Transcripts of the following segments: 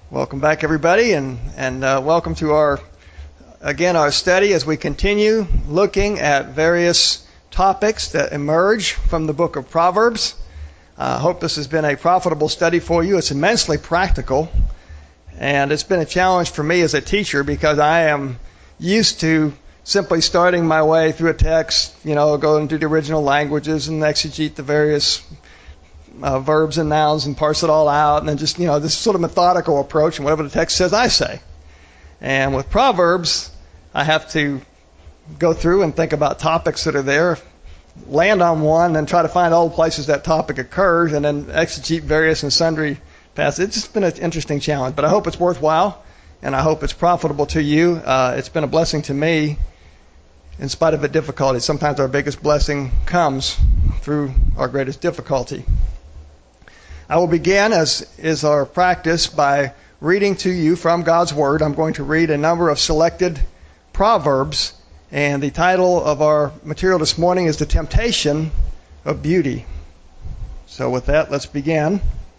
Welcome back, everybody, and welcome to our study as we continue looking at various topics that emerge from the book of Proverbs. I hope this has been a profitable study for you. It's immensely practical, and it's been a challenge for me as a teacher because I am used to simply starting my way through a text, going through the original languages and exegete the various verbs and nouns and parse it all out, and then just, this sort of methodical approach, and whatever the text says, I say. And with Proverbs, I have to go through and think about topics that are there, land on one, and try to find all the places that topic occurs, and then exegete various and sundry passages. It's been an interesting challenge, but I hope it's worthwhile, and I hope it's profitable to you. It's been a blessing to me in spite of the difficulty. Sometimes our biggest blessing comes through our greatest difficulty. I will begin, as is our practice, by reading to you from God's Word. I'm going to read a number of selected Proverbs, and the title of our material this morning is The Temptation of Beauty. So with that, let's begin.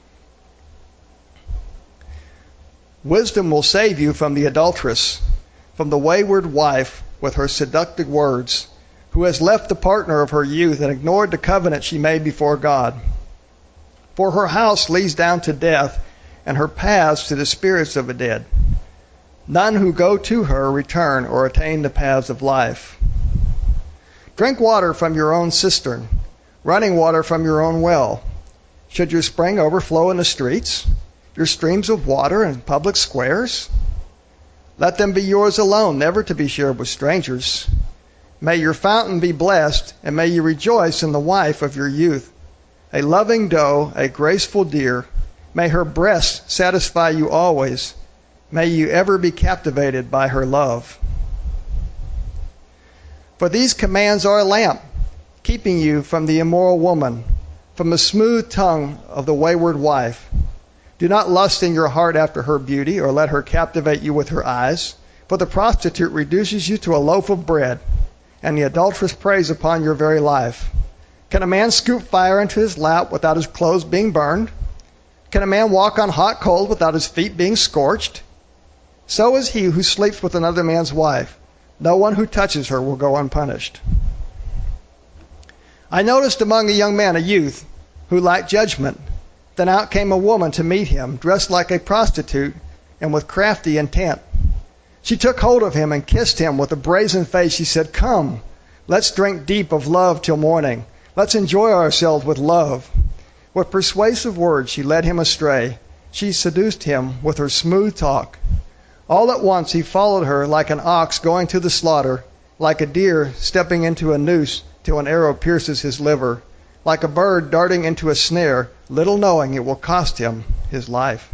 Wisdom will save you from the adulteress, from the wayward wife with her seductive words, who has left the partner of her youth and ignored the covenant she made before God. For her house leads down to death, and her paths to the spirits of the dead. None who go to her return or attain the paths of life. Drink water from your own cistern, running water from your own well. Should your spring overflow in the streets, your streams of water in public squares? Let them be yours alone, never to be shared with strangers. May your fountain be blessed, and may you rejoice in the wife of your youth. A loving doe, a graceful deer, may her breast satisfy you always. May you ever be captivated by her love. For these commands are a lamp, keeping you from the immoral woman, from the smooth tongue of the wayward wife. Do not lust in your heart after her beauty, or let her captivate you with her eyes. For the prostitute reduces you to a loaf of bread, and the adulteress preys upon your very life. Can a man scoop fire into his lap without his clothes being burned? Can a man walk on hot coals without his feet being scorched? So is he who sleeps with another man's wife. No one who touches her will go unpunished. I noticed among the young men a youth who lacked judgment. Then out came a woman to meet him, dressed like a prostitute and with crafty intent. She took hold of him and kissed him with a brazen face. She said, "Come, let's drink deep of love till morning. Let's enjoy ourselves with love." With persuasive words she led him astray. She seduced him with her smooth talk. All at once he followed her like an ox going to the slaughter, like a deer stepping into a noose till an arrow pierces his liver, like a bird darting into a snare, little knowing it will cost him his life.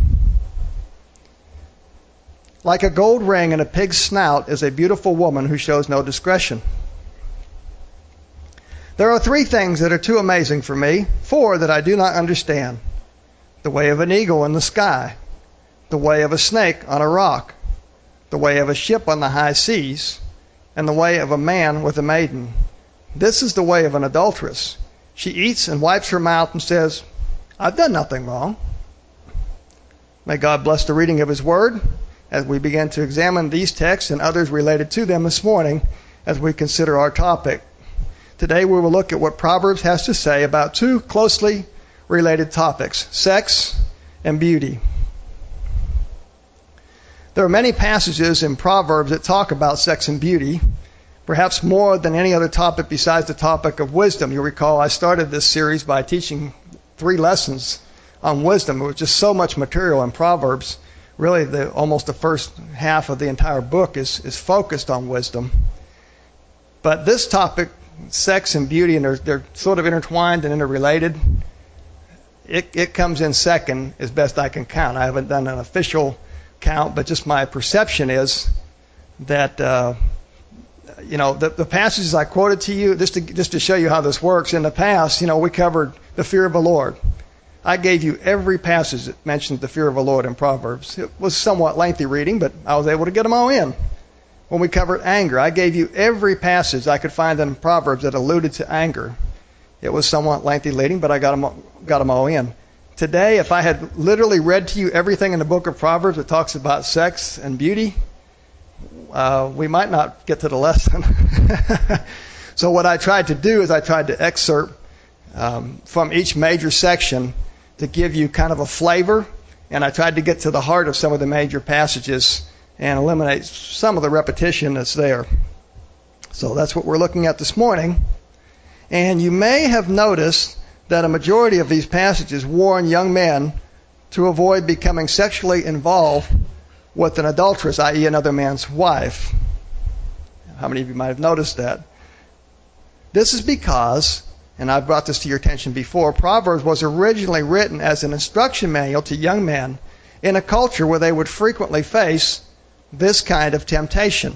Like a gold ring in a pig's snout is a beautiful woman who shows no discretion. There are 3 things that are too amazing for me, 4 that I do not understand. The way of an eagle in the sky, the way of a snake on a rock, the way of a ship on the high seas, and the way of a man with a maiden. This is the way of an adulteress. She eats and wipes her mouth and says, "I've done nothing wrong." May God bless the reading of His Word as we begin to examine these texts and others related to them this morning as we consider our topic. Today we will look at what Proverbs has to say about 2 closely related topics, sex and beauty. There are many passages in Proverbs that talk about sex and beauty, perhaps more than any other topic besides the topic of wisdom. You'll recall I started this series by teaching 3 lessons on wisdom. It was just so much material in Proverbs. Really, almost the first half of the entire book is focused on wisdom. But this topic, sex and beauty, and they're sort of intertwined and interrelated. It comes in second as best I can count. I haven't done an official count, but just my perception is that the passages I quoted to you, just to show you how this works. In the past, we covered the fear of the Lord. I gave you every passage that mentioned the fear of the Lord in Proverbs. It was somewhat lengthy reading, but I was able to get them all in. When we covered anger, I gave you every passage I could find in Proverbs that alluded to anger. It was somewhat lengthy reading, but I got them all in. Today, if I had literally read to you everything in the book of Proverbs that talks about sex and beauty, we might not get to the lesson. So what I tried to do is I tried to excerpt from each major section to give you kind of a flavor, and I tried to get to the heart of some of the major passages and eliminate some of the repetition that's there. So that's what we're looking at this morning. And you may have noticed that a majority of these passages warn young men to avoid becoming sexually involved with an adulteress, i.e. another man's wife. How many of you might have noticed that? This is because, and I've brought this to your attention before, Proverbs was originally written as an instruction manual to young men in a culture where they would frequently face this kind of temptation.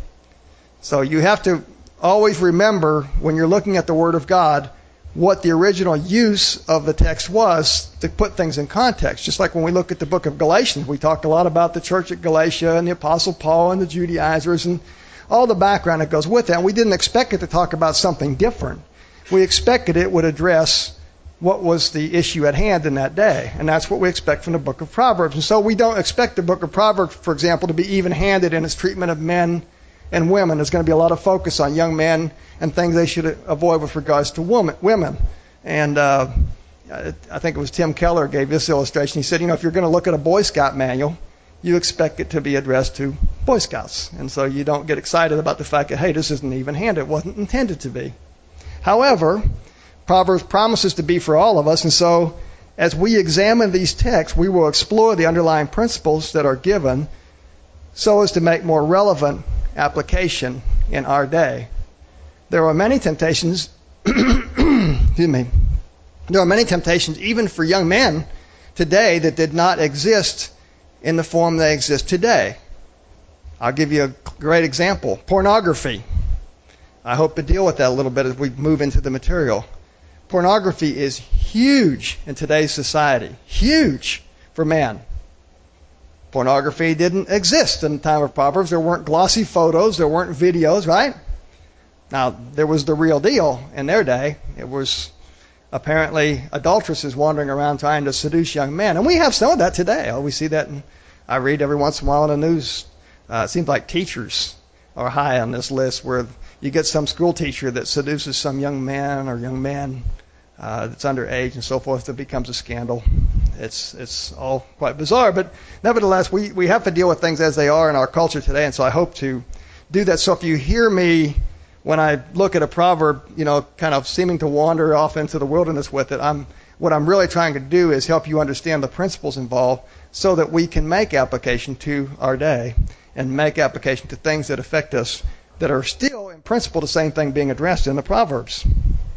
So you have to always remember when you're looking at the Word of God what the original use of the text was to put things in context. Just like when we look at the book of Galatians, we talked a lot about the church at Galatia and the Apostle Paul and the Judaizers and all the background that goes with that. And we didn't expect it to talk about something different. We expected it would address what was the issue at hand in that day. And that's what we expect from the book of Proverbs. And so we don't expect the book of Proverbs, for example, to be even-handed in its treatment of men and women. There's going to be a lot of focus on young men and things they should avoid with regards to women. And I think it was Tim Keller gave this illustration. He said, if you're going to look at a Boy Scout manual, you expect it to be addressed to Boy Scouts. And so you don't get excited about the fact that, hey, this isn't even-handed. It wasn't intended to be. However, Proverbs promises to be for all of us. And so as we examine these texts, we will explore the underlying principles that are given so as to make more relevant application in our day. There are many temptations, excuse me, there are many temptations even for young men today that did not exist in the form they exist today. I'll give you a great example. Pornography. I hope to deal with that a little bit as we move into the material. Pornography is huge in today's society. Huge for man. Pornography didn't exist in the time of Proverbs. There weren't glossy photos. There weren't videos, right? Now, there was the real deal in their day. It was apparently adulteresses wandering around trying to seduce young men. And we have some of that today. We see that, I read every once in a while in the news. It seems like teachers are high on this list where you get some school teacher that seduces some young man or young man that's underage and so forth. That becomes a scandal. It's all quite bizarre, but nevertheless, we have to deal with things as they are in our culture today, and so I hope to do that. So if you hear me when I look at a proverb, kind of seeming to wander off into the wilderness with it, what I'm really trying to do is help you understand the principles involved so that we can make application to our day and make application to things that affect us that are still, in principle, the same thing being addressed in the Proverbs.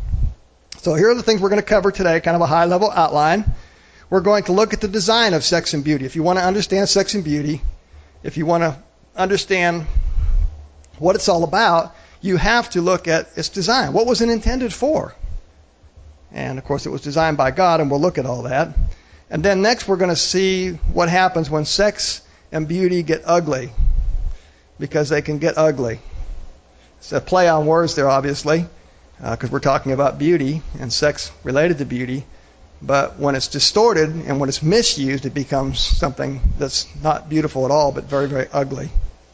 So here are the things we're going to cover today, kind of a high-level outline. We're going to look at the design of sex and beauty. If you want to understand sex and beauty, if you want to understand what it's all about, you have to look at its design. What was it intended for? And, of course, it was designed by God, and we'll look at all that. And then next we're going to see what happens when sex and beauty get ugly, because they can get ugly. It's a play on words there, obviously, because we're talking about beauty and sex related to beauty. But when it's distorted and when it's misused, it becomes something that's not beautiful at all, but very, very ugly.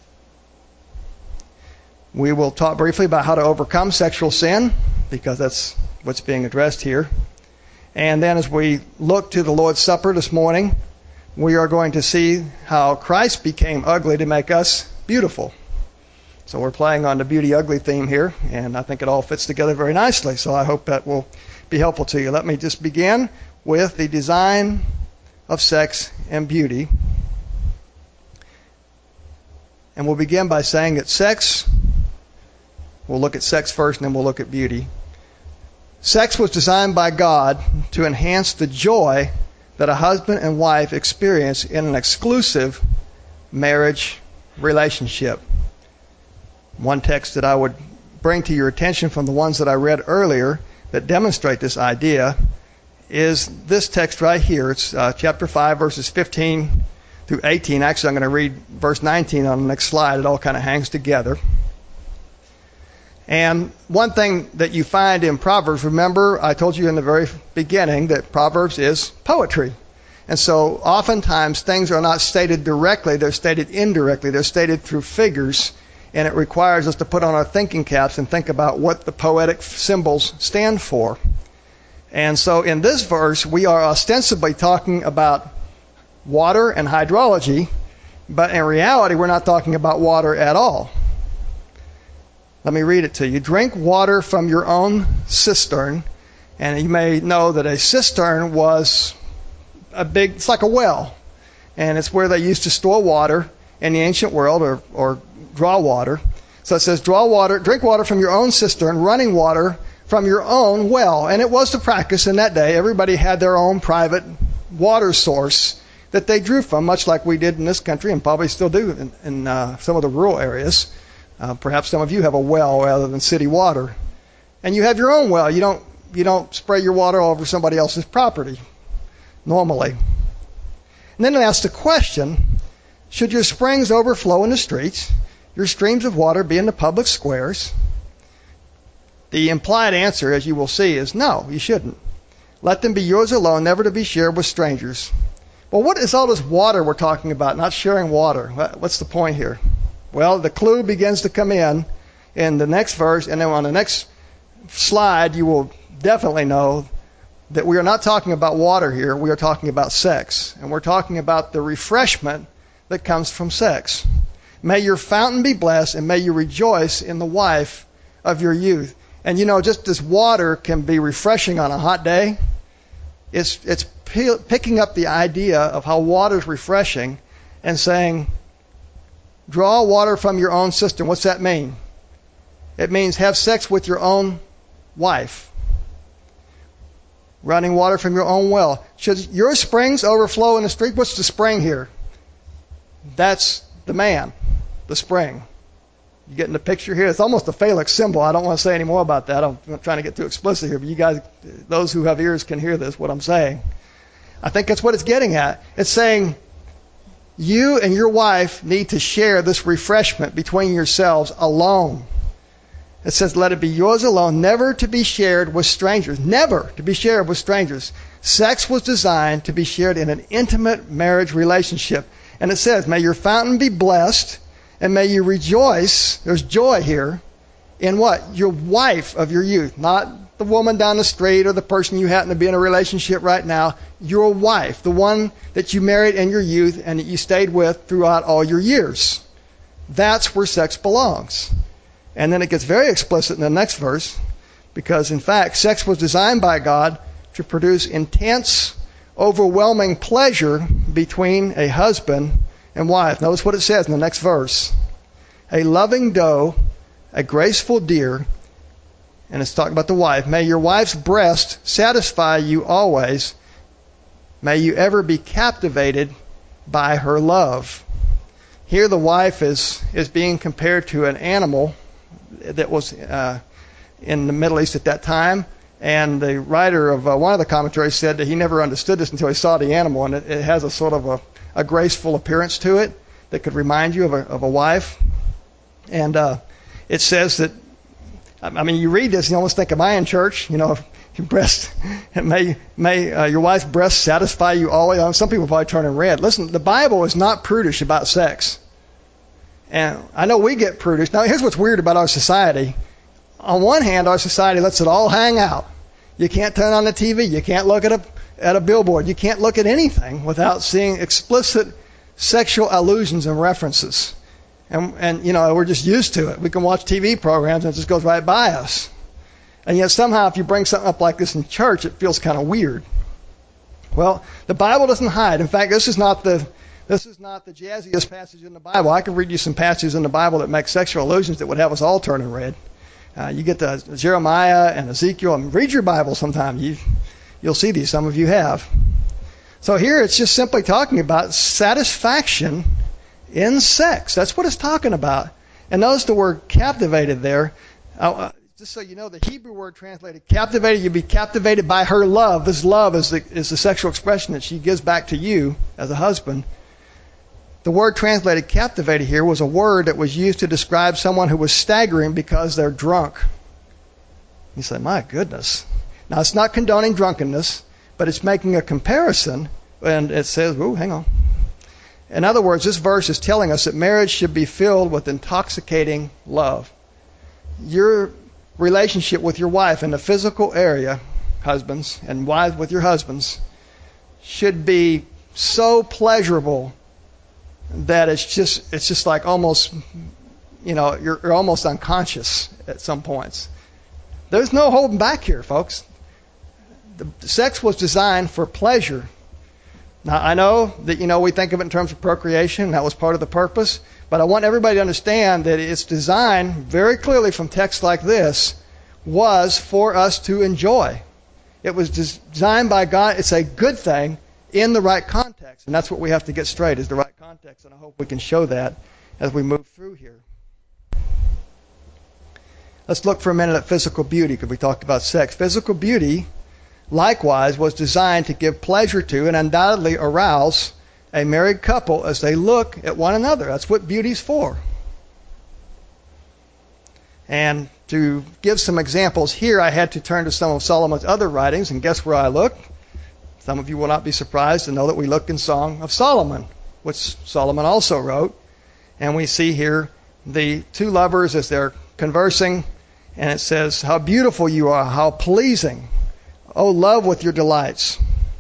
We will talk briefly about how to overcome sexual sin, because that's what's being addressed here. And then as we look to the Lord's Supper this morning, we are going to see how Christ became ugly to make us beautiful. So we're playing on the beauty-ugly theme here, and I think it all fits together very nicely. So I hope that will be helpful to you. Let me just begin with the design of sex and beauty. And we'll begin by saying that sex, we'll look at sex first and then we'll look at beauty. Sex was designed by God to enhance the joy that a husband and wife experience in an exclusive marriage relationship. One text that I would bring to your attention from the ones that I read earlier that demonstrate this idea is this text right here. It's chapter 5, verses 15 through 18. Actually, I'm going to read verse 19 on the next slide. It all kind of hangs together. And one thing that you find in Proverbs, remember I told you in the very beginning that Proverbs is poetry. And so oftentimes things are not stated directly, they're stated indirectly, they're stated through figures, and it requires us to put on our thinking caps and think about what the poetic symbols stand for. And so in this verse, we are ostensibly talking about water and hydrology, but in reality, we're not talking about water at all. Let me read it to you. Drink water from your own cistern. And you may know that a cistern was it's like a well. And it's where they used to store water in the ancient world or draw water. So it says, drink water from your own cistern, running water from your own well. And it was the practice in that day. Everybody had their own private water source that they drew from, much like we did in this country and probably still do in some of the rural areas. Perhaps some of you have a well rather than city water. And you have your own well. You don't spray your water all over somebody else's property, normally. And then it asks the question, should your springs overflow in the streets, your streams of water be in the public squares? The implied answer, as you will see, is no, you shouldn't. Let them be yours alone, never to be shared with strangers. Well, what is all this water we're talking about, not sharing water? What's the point here? Well, the clue begins to come in the next verse, and then on the next slide, you will definitely know that we are not talking about water here. We are talking about sex, and we're talking about the refreshment that comes from sex. May your fountain be blessed, and may you rejoice in the wife of your youth. And just as water can be refreshing on a hot day, it's picking up the idea of how water is refreshing and saying, draw water from your own cistern. What's that mean? It means have sex with your own wife. Running water from your own well. Should your springs overflow in the street? What's the spring here? That's the man, the spring. You getting the picture here? It's almost a phallic symbol. I don't want to say any more about that. I'm not trying to get too explicit here, but you guys, those who have ears can hear this, what I'm saying. I think that's what it's getting at. It's saying you and your wife need to share this refreshment between yourselves alone. It says, let it be yours alone, never to be shared with strangers. Never to be shared with strangers. Sex was designed to be shared in an intimate marriage relationship. And it says, may your fountain be blessed, and may you rejoice, there's joy here, in what? Your wife of your youth. Not the woman down the street or the person you happen to be in a relationship right now. Your wife, the one that you married in your youth and that you stayed with throughout all your years. That's where sex belongs. And then it gets very explicit in the next verse, because in fact, sex was designed by God to produce intense, overwhelming pleasure between a husband and wife. Notice what it says in the next verse. A loving doe, a graceful deer, and it's talking about the wife. May your wife's breast satisfy you always. May you ever be captivated by her love. Here the wife is being compared to an animal that was in the Middle East at that time. And the writer of one of the commentaries said that he never understood this until he saw the animal, and it has a sort of a graceful appearance to it that could remind you of a wife. And it says that, I mean, you read this and you almost think, am I in church? Your breast, may your wife's breast satisfy you always. Some people probably turn red. Listen, the Bible is not prudish about sex. And I know we get prudish. Now, here's what's weird about our society. On one hand, our society lets it all hang out. You can't turn on the TV. You can't look at a billboard. You can't look at anything without seeing explicit sexual allusions and references. And we're just used to it. We can watch TV programs and it just goes right by us. And yet somehow if you bring something up like this in church, it feels kind of weird. Well, the Bible doesn't hide. In fact, this is not the jazziest passage in the Bible. I could read you some passages in the Bible that make sexual allusions that would have us all turning red. You get to Jeremiah and Ezekiel, and read your Bible sometime. You'll see these. Some of you have. So here it's just simply talking about satisfaction in sex. That's what it's talking about. And notice the word captivated there. Just so you know, the Hebrew word translated captivated, you'd be captivated by her love. This love is the sexual expression that she gives back to you as a husband. The word translated captivated here was a word that was used to describe someone who was staggering because they're drunk. You say, my goodness. Now, it's not condoning drunkenness, but it's making a comparison, and it says, ooh, hang on. In other words, this verse is telling us that marriage should be filled with intoxicating love. Your relationship with your wife in the physical area, husbands, and wives with your husbands, should be so pleasurable that it's just like almost, you're almost unconscious at some points. There's no holding back here, folks. The sex was designed for pleasure. Now, I know that, we think of it in terms of procreation. That was part of the purpose. But I want everybody to understand that its design, very clearly from texts like this, was for us to enjoy. It was designed by God. It's a good thing in the right context. And that's what we have to get straight, is the right context. And I hope we can show that as we move through here. Let's look for a minute at physical beauty, because we talked about sex. Physical beauty, likewise, was designed to give pleasure to and undoubtedly arouse a married couple as they look at one another. That's what beauty's for. And to give some examples here, I had to turn to some of Solomon's other writings, and guess where I looked? Some of you will not be surprised to know that we looked in Song of Solomon, which Solomon also wrote. And we see here the two lovers as they're conversing, and it says, how beautiful you are, how pleasing. O love with your delights.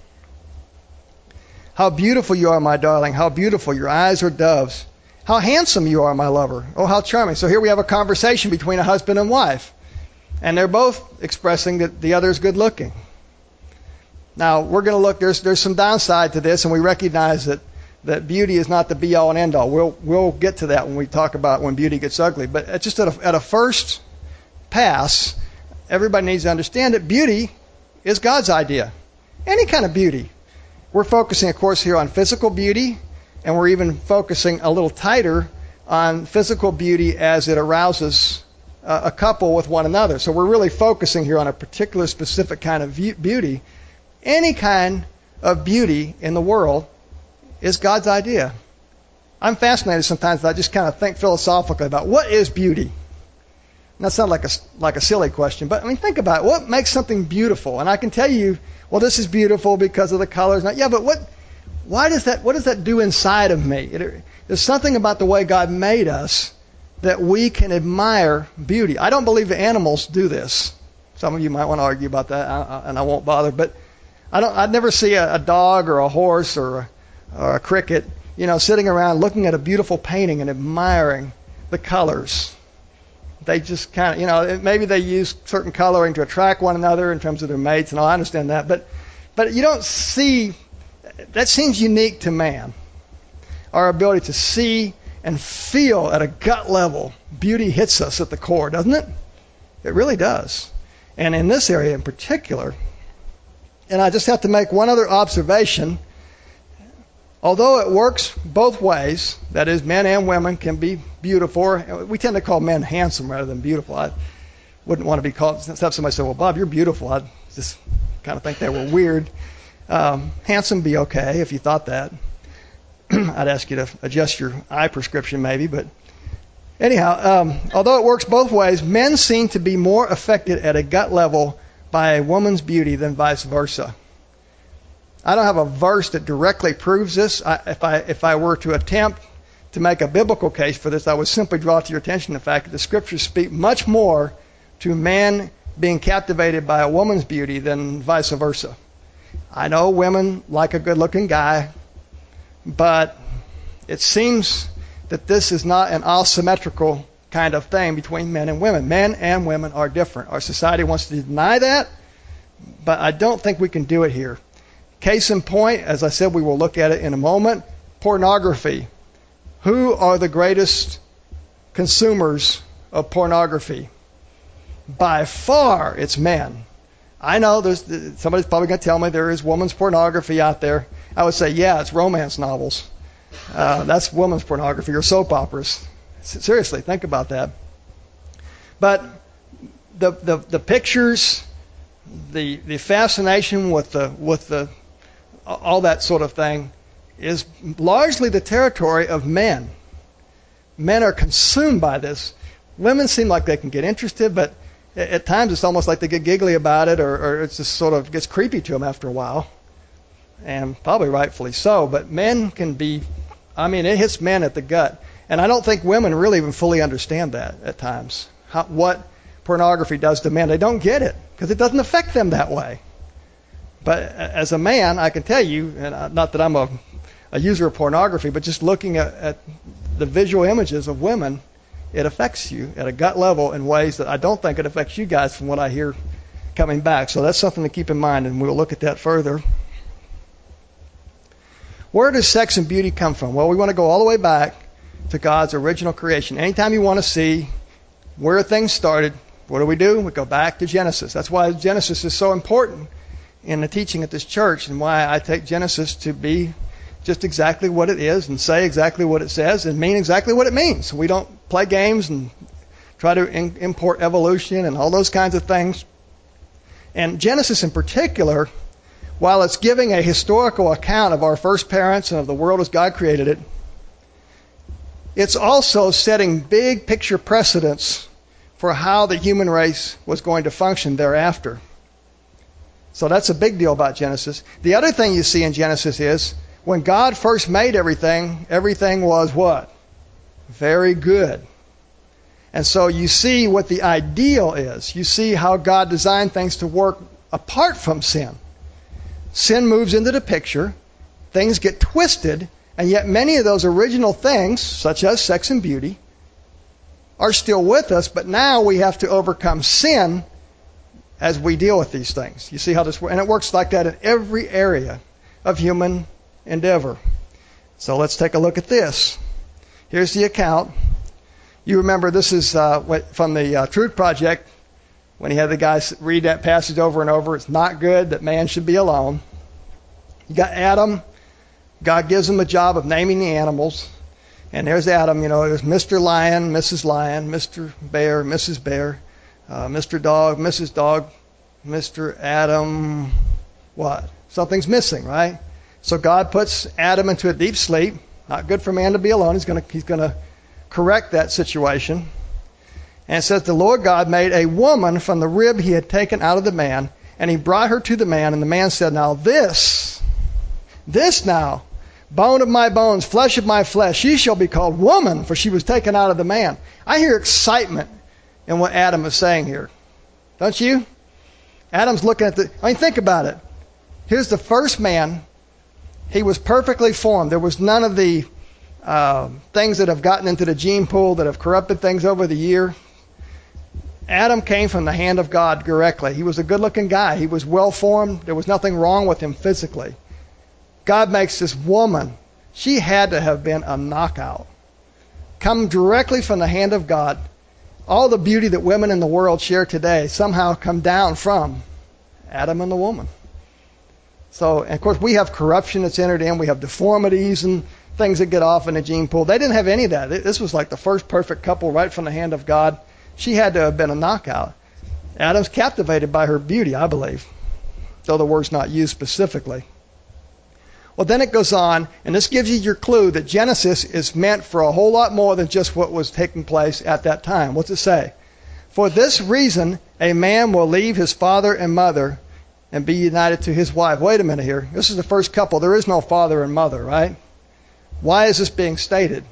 How beautiful you are, my darling. How beautiful. Your eyes are doves. How handsome you are, my lover. Oh, how charming. So here we have a conversation between a husband and wife. And they're both expressing that the other is good looking. Now, we're going to look, there's some downside to this, and we recognize that beauty is not the be-all and end-all. We'll get to that when we talk about when beauty gets ugly. But just at a first pass, everybody needs to understand that beauty is God's idea. Any kind of beauty. We're focusing, of course, here on physical beauty, and we're even focusing a little tighter on physical beauty as it arouses a couple with one another. So we're really focusing here on a particular specific kind of beauty. Any kind of beauty in the world is God's idea. I'm fascinated sometimes that I just kind of think philosophically about what is beauty. And that sounds like a silly question, but I mean, think about it. What makes something beautiful? And I can tell you, well, this is beautiful because of the colors. Yeah, but what does that do inside of me? There's something about the way God made us that we can admire beauty. I don't believe the animals do this. Some of you might want to argue about that, and I won't bother. But I'd never see a dog or a horse or a cricket, sitting around looking at a beautiful painting and admiring the colors. They just kind of, maybe they use certain coloring to attract one another in terms of their mates, and all. I understand that. But you don't see, that seems unique to man. Our ability to see and feel at a gut level, beauty hits us at the core, doesn't it? It really does. And in this area in particular, and I just have to make one other observation. Although it works both ways, that is, men and women can be beautiful. We tend to call men handsome rather than beautiful. I wouldn't want to be called, have somebody say, well, Bob, you're beautiful. I'd just kind of think they were weird. Handsome be okay if you thought that. I'd ask you to adjust your eye prescription maybe. But anyhow, although it works both ways, men seem to be more affected at a gut level by a woman's beauty than vice versa. I don't have a verse that directly proves this. If I were to attempt to make a biblical case for this, I would simply draw to your attention the fact that the Scriptures speak much more to man being captivated by a woman's beauty than vice versa. I know women like a good-looking guy, but it seems that this is not an all-symmetrical kind of thing between men and women. Men and women are different. Our society wants to deny that, but I don't think we can do it here. Case in point, as I said, we will look at it in a moment, pornography. Who are the greatest consumers of pornography? By far, it's men. I know somebody's probably going to tell me there is women's pornography out there. I would say, yeah, it's romance novels. That's women's pornography or soap operas. Seriously, think about that. But the pictures, the fascination with the all that sort of thing is largely the territory of men. Men are consumed by this. Women seem like they can get interested, but at times it's almost like they get giggly about it, or it's just sort of gets creepy to them after a while, and probably rightfully so. But men can be, it hits men at the gut. And I don't think women really even fully understand that at times, what pornography does to men. They don't get it because it doesn't affect them that way. But as a man, I can tell you, and not that I'm a user of pornography, but just looking at the visual images of women, it affects you at a gut level in ways that I don't think it affects you guys from what I hear coming back. So that's something to keep in mind, and we'll look at that further. Where does sex and beauty come from? Well, we want to go all the way back to God's original creation. Anytime you want to see where things started, what do? We go back to Genesis. That's why Genesis is so important in the teaching at this church, and why I take Genesis to be just exactly what it is, and say exactly what it says, and mean exactly what it means. We don't play games and try to import evolution and all those kinds of things. And Genesis in particular, while it's giving a historical account of our first parents and of the world as God created it, it's also setting big picture precedents for how the human race was going to function thereafter. So that's a big deal about Genesis. The other thing you see in Genesis is when God first made everything, everything was what? Very good. And so you see what the ideal is. You see how God designed things to work apart from sin. Sin moves into the picture. Things get twisted. And yet many of those original things, such as sex and beauty, are still with us. But now we have to overcome sin as we deal with these things. You see how this works? And it works like that in every area of human endeavor. So let's take a look at this. Here's the account. You remember this is from the Truth Project, when he had the guys read that passage over and over. It's not good that man should be alone. You got Adam. God gives him the job of naming the animals. And there's Adam, there's Mr. Lion, Mrs. Lion, Mr. Bear, Mrs. Bear, Mr. Dog, Mrs. Dog, Mr. Adam, what? Something's missing, right? So God puts Adam into a deep sleep. Not good for man to be alone. He's going to correct that situation. And it says, the Lord God made a woman from the rib he had taken out of the man, and he brought her to the man, and the man said, now this now, bone of my bones, flesh of my flesh, she shall be called woman, for she was taken out of the man. I hear excitement in what Adam is saying here. Don't you? Adam's looking at think about it. Here's the first man. He was perfectly formed. There was none of the things that have gotten into the gene pool that have corrupted things over the year. Adam came from the hand of God directly. He was a good-looking guy. He was well-formed. There was nothing wrong with him physically. God makes this woman. She had to have been a knockout. Come directly from the hand of God. All the beauty that women in the world share today somehow come down from Adam and the woman. So, and of course, we have corruption that's entered in. We have deformities and things that get off in the gene pool. They didn't have any of that. This was like the first perfect couple right from the hand of God. She had to have been a knockout. Adam's captivated by her beauty, I believe, though the word's not used specifically. Well, then it goes on, and this gives you your clue that Genesis is meant for a whole lot more than just what was taking place at that time. What's it say? For this reason, a man will leave his father and mother and be united to his wife. Wait a minute here. This is the first couple. There is no father and mother, right? Why is this being stated?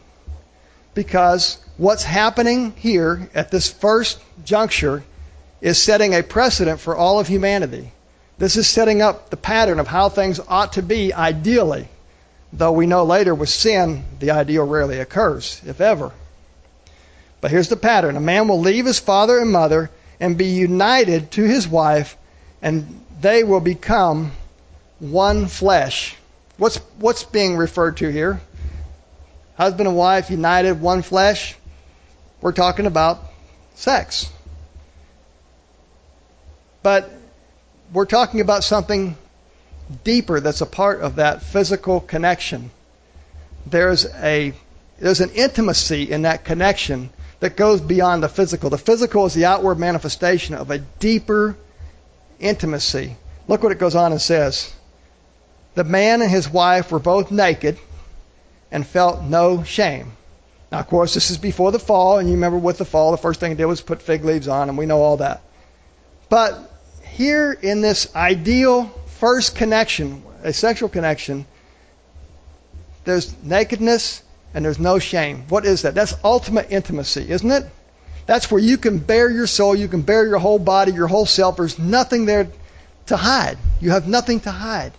Because what's happening here at this first juncture is setting a precedent for all of humanity. This is setting up the pattern of how things ought to be ideally, though we know later with sin, the ideal rarely occurs, if ever. But here's the pattern. A man will leave his father and mother and be united to his wife, and they will become one flesh. What's being referred to here? Husband and wife united, one flesh. We're talking about sex. But we're talking about something deeper that's a part of that physical connection. There's an intimacy in that connection that goes beyond the physical. The physical is the outward manifestation of a deeper intimacy. Look what it goes on and says. The man and his wife were both naked and felt no shame. Now, of course, this is before the fall, and you remember with the fall, the first thing he did was put fig leaves on, and we know all that. But here in this ideal first connection, a sexual connection, there's nakedness and there's no shame. What is that? That's ultimate intimacy, isn't it? That's where you can bare your soul, you can bare your whole body, your whole self. There's nothing there to hide. You have nothing to hide.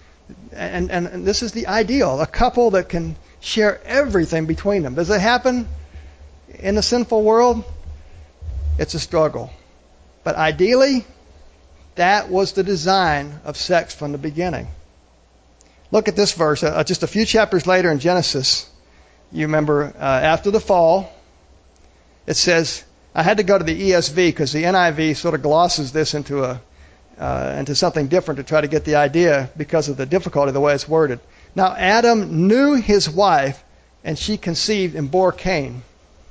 And this is the ideal, a couple that can share everything between them. Does it happen in the sinful world? It's a struggle. But ideally, that was the design of sex from the beginning. Look at this verse. Just a few chapters later in Genesis, you remember after the fall, it says, I had to go to the ESV because the NIV sort of glosses this into something different to try to get the idea because of the difficulty of the way it's worded. Now Adam knew his wife, and she conceived and bore Cain.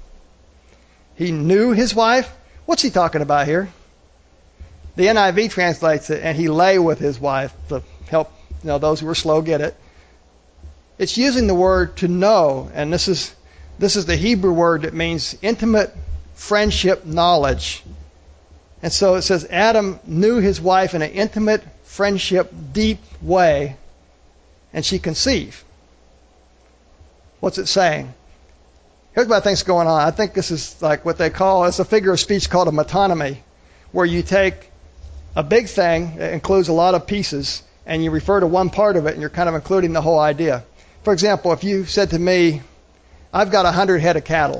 He knew his wife? What's he talking about here? The NIV translates it, and he lay with his wife to help those who are slow get it. It's using the word to know, and this is the Hebrew word that means intimate friendship knowledge. And so it says Adam knew his wife in an intimate friendship, deep way, and she conceived. What's it saying? Here's what I think's going on. I think this is like what they call, it's a figure of speech called a metonymy, where you take a big thing that includes a lot of pieces, and you refer to one part of it, and you're kind of including the whole idea. For example, if you said to me, I've got 100 head of cattle,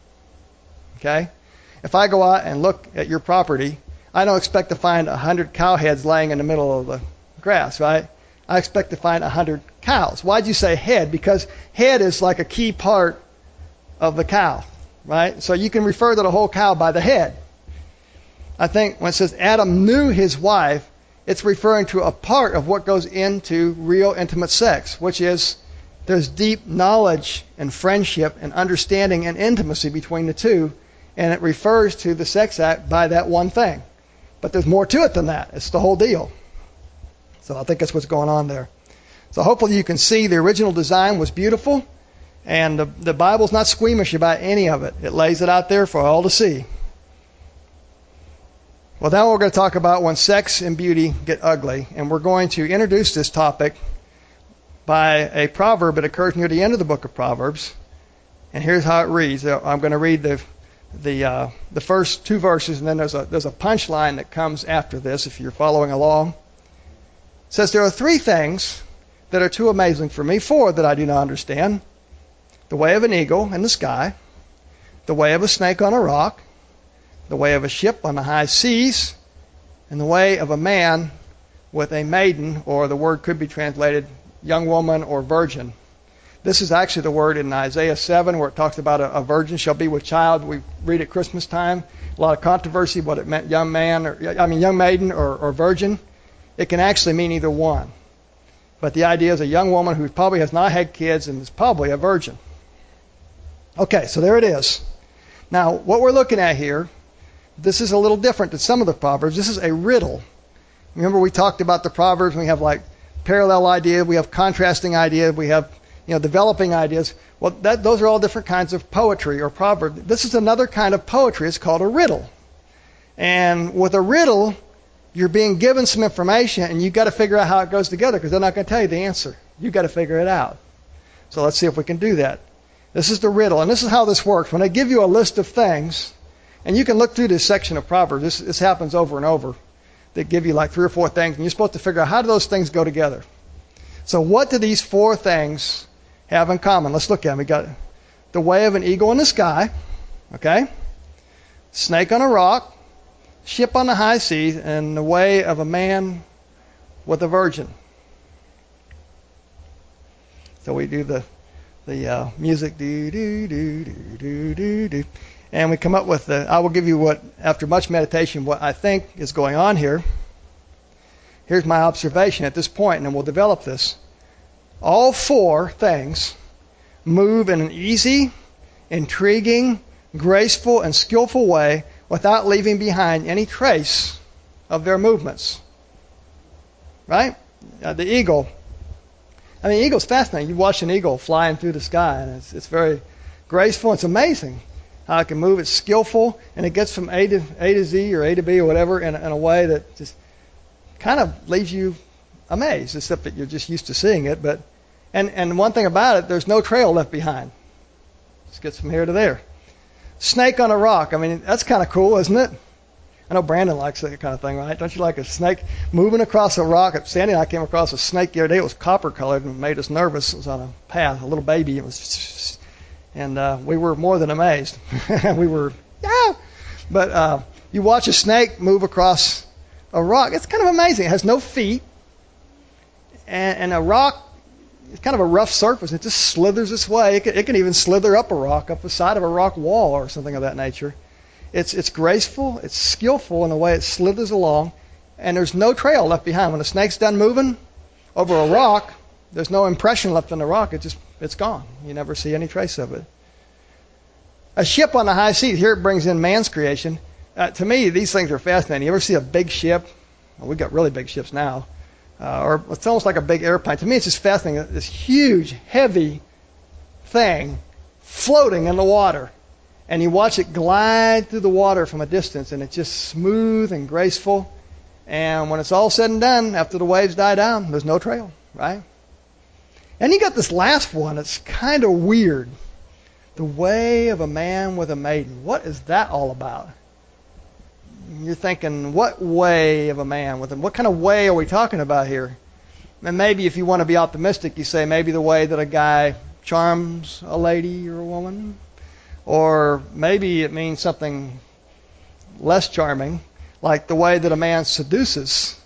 okay? If I go out and look at your property, I don't expect to find 100 cow heads laying in the middle of the grass, right? I expect to find 100 cows. Why'd you say head? Because head is like a key part of the cow, right? So you can refer to the whole cow by the head. I think when it says Adam knew his wife, it's referring to a part of what goes into real intimate sex, which is there's deep knowledge and friendship and understanding and intimacy between the two, and it refers to the sex act by that one thing. But there's more to it than that. It's the whole deal. So I think that's what's going on there. So hopefully you can see the original design was beautiful, and the Bible's not squeamish about any of it. It lays it out there for all to see. Well, now we're going to talk about when sex and beauty get ugly, and we're going to introduce this topic by a proverb that occurs near the end of the book of Proverbs. And here's how it reads. I'm going to read the first two verses, and then there's a punchline that comes after this if you're following along. It says, there are three things that are too amazing for me, four that I do not understand. The way of an eagle in the sky, the way of a snake on a rock, the way of a ship on the high seas, and the way of a man with a maiden, or the word could be translated young woman or virgin. This is actually the word in Isaiah 7 where it talks about a virgin shall be with child. We read at Christmas time. A lot of controversy what it meant, young maiden or virgin. It can actually mean either one. But the idea is a young woman who probably has not had kids and is probably a virgin. Okay, so there it is. Now, what we're looking at here, this is a little different than some of the Proverbs. This is a riddle. Remember we talked about the Proverbs, we have like parallel ideas, we have contrasting ideas, we have developing ideas. Well, those are all different kinds of poetry or proverb. This is another kind of poetry. It's called a riddle. And with a riddle, you're being given some information, and you've got to figure out how it goes together because they're not going to tell you the answer. You've got to figure it out. So let's see if we can do that. This is the riddle, and this is how this works. When I give you a list of things, and you can look through this section of Proverbs. This happens over and over. They give you like 3 or 4 things, and you're supposed to figure out how do those things go together. So what do these 4 things have in common? Let's look at them. We got the way of an eagle in the sky, okay? Snake on a rock, ship on the high seas, and the way of a man with a virgin. So we do the music, do do do do do do do. And we come up with I will give you after much meditation, what I think is going on here. Here's my observation at this point, and then we'll develop this. All 4 things move in an easy, intriguing, graceful, and skillful way without leaving behind any trace of their movements. Right? The eagle, I mean, eagle's fascinating. You watch an eagle flying through the sky, and it's very graceful. It's amazing how it can move. It's skillful, and it gets from A to Z or A to B or whatever in a way that just kind of leaves you amazed, except that you're just used to seeing it. But and one thing about it, there's no trail left behind. Just gets from here to there. Snake on a rock. I mean, that's kind of cool, isn't it? I know Brandon likes that kind of thing, right? Don't you like a snake moving across a rock? Sandy and I came across a snake the other day. It was copper colored and made us nervous. It was on a path, a little baby. It was, and we were more than amazed. We were, yeah. But you watch a snake move across a rock. It's kind of amazing. It has no feet, and a rock. It's kind of a rough surface. It just slithers its way. It can even slither up a rock, up the side of a rock wall or something of that nature. It's graceful, it's skillful in the way it slithers along, and there's no trail left behind. When the snake's done moving over a rock, there's no impression left on the rock. It's gone. You never see any trace of it. A ship on the high seas. Here it brings in man's creation. To me, these things are fascinating. You ever see a big ship? Well, we've got really big ships now. Or it's almost like a big airplane. To me, it's just fascinating. This huge, heavy thing floating in the water. And you watch it glide through the water from a distance, and it's just smooth and graceful. And when it's all said and done, after the waves die down, there's no trail, right? And you got this last one. It's kind of weird. The way of a man with a maiden. What is that all about? You're thinking, what way of a man with him? What kind of way are we talking about here? And maybe if you want to be optimistic, you say maybe the way that a guy charms a lady or a woman. Or maybe it means something less charming, like the way that a man seduces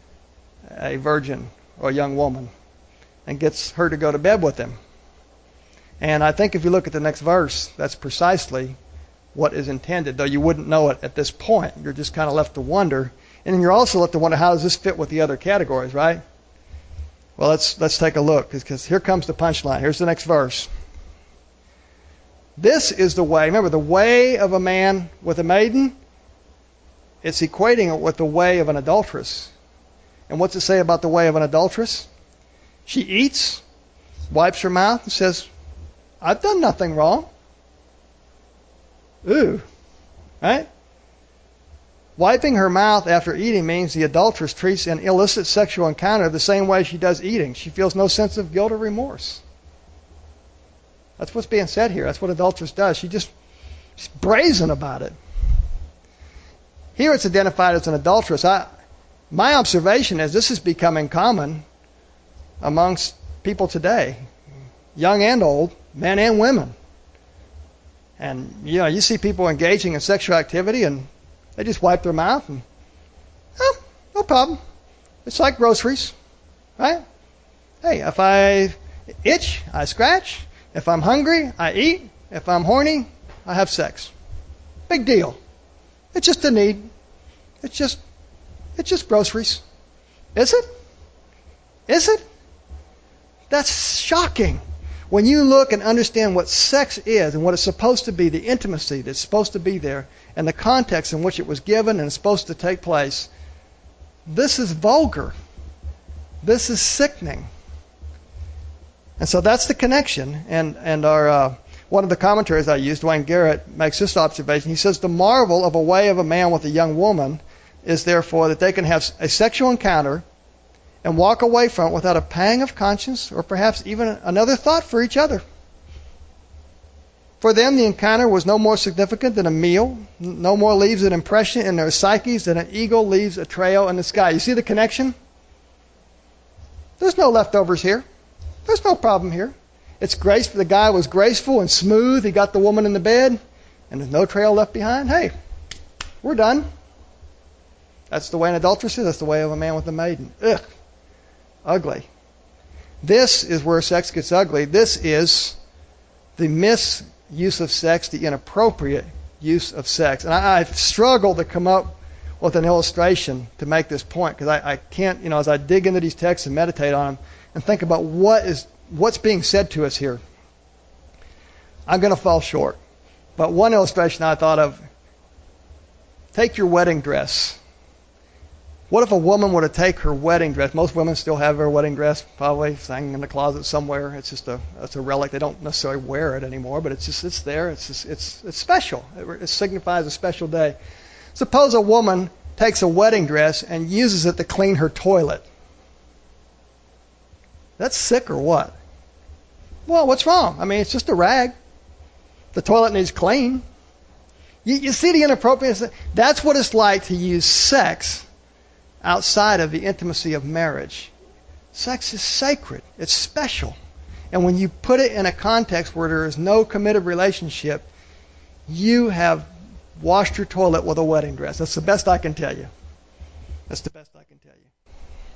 a virgin or a young woman and gets her to go to bed with him. And I think if you look at the next verse, that's precisely what is intended, though you wouldn't know it at this point. You're just kind of left to wonder. And then you're also left to wonder, how does this fit with the other categories, right? Well, let's take a look, because here comes the punchline. Here's the next verse. This is the way. Remember, the way of a man with a maiden, it's equating it with the way of an adulteress. And what's it say about the way of an adulteress? She eats, wipes her mouth, and says, I've done nothing wrong. Ooh, right? Wiping her mouth after eating means the adulteress treats an illicit sexual encounter the same way she does eating. She feels no sense of guilt or remorse. That's what's being said here. That's what adulteress does. She's brazen about it. Here it's identified as an adulteress. My observation is this is becoming common amongst people today, young and old, men and women. And, you see people engaging in sexual activity, and they just wipe their mouth, and, no problem. It's like groceries, right? Hey, if I itch, I scratch. If I'm hungry, I eat. If I'm horny, I have sex. Big deal. It's just a need. It's just groceries. Is it? Is it? That's shocking. When you look and understand what sex is and what it's supposed to be, the intimacy that's supposed to be there, and the context in which it was given and is supposed to take place, this is vulgar. This is sickening. And so that's the connection. And our one of the commentaries I used, Wayne Garrett, makes this observation. He says, the marvel of a way of a man with a young woman is therefore that they can have a sexual encounter and walk away from it without a pang of conscience or perhaps even another thought for each other. For them, the encounter was no more significant than a meal, no more leaves an impression in their psyches than an eagle leaves a trail in the sky. You see the connection? There's no leftovers here. There's no problem here. It's graceful. The guy was graceful and smooth. He got the woman in the bed, and there's no trail left behind. Hey, we're done. That's the way an adulteress is. That's the way of a man with a maiden. Ugh. Ugly. This is where sex gets ugly. This is the misuse of sex, the inappropriate use of sex. And I've struggled to come up with an illustration to make this point, because I can't, as I dig into these texts and meditate on them and think about what's being said to us here, I'm going to fall short. But one illustration I thought of, take your wedding dress. What if a woman were to take her wedding dress? Most women still have their wedding dress probably hanging in the closet somewhere. It's just it's a relic. They don't necessarily wear it anymore, but it's there. It's special. It signifies a special day. Suppose a woman takes a wedding dress and uses it to clean her toilet. That's sick or what? Well, what's wrong? I mean, it's just a rag. The toilet needs clean. You see the inappropriateness? That's what it's like to use sex outside of the intimacy of marriage. Sex is sacred. It's special. And when you put it in a context where there is no committed relationship, you have washed your toilet with a wedding dress. That's the best I can tell you. That's the best I can tell you.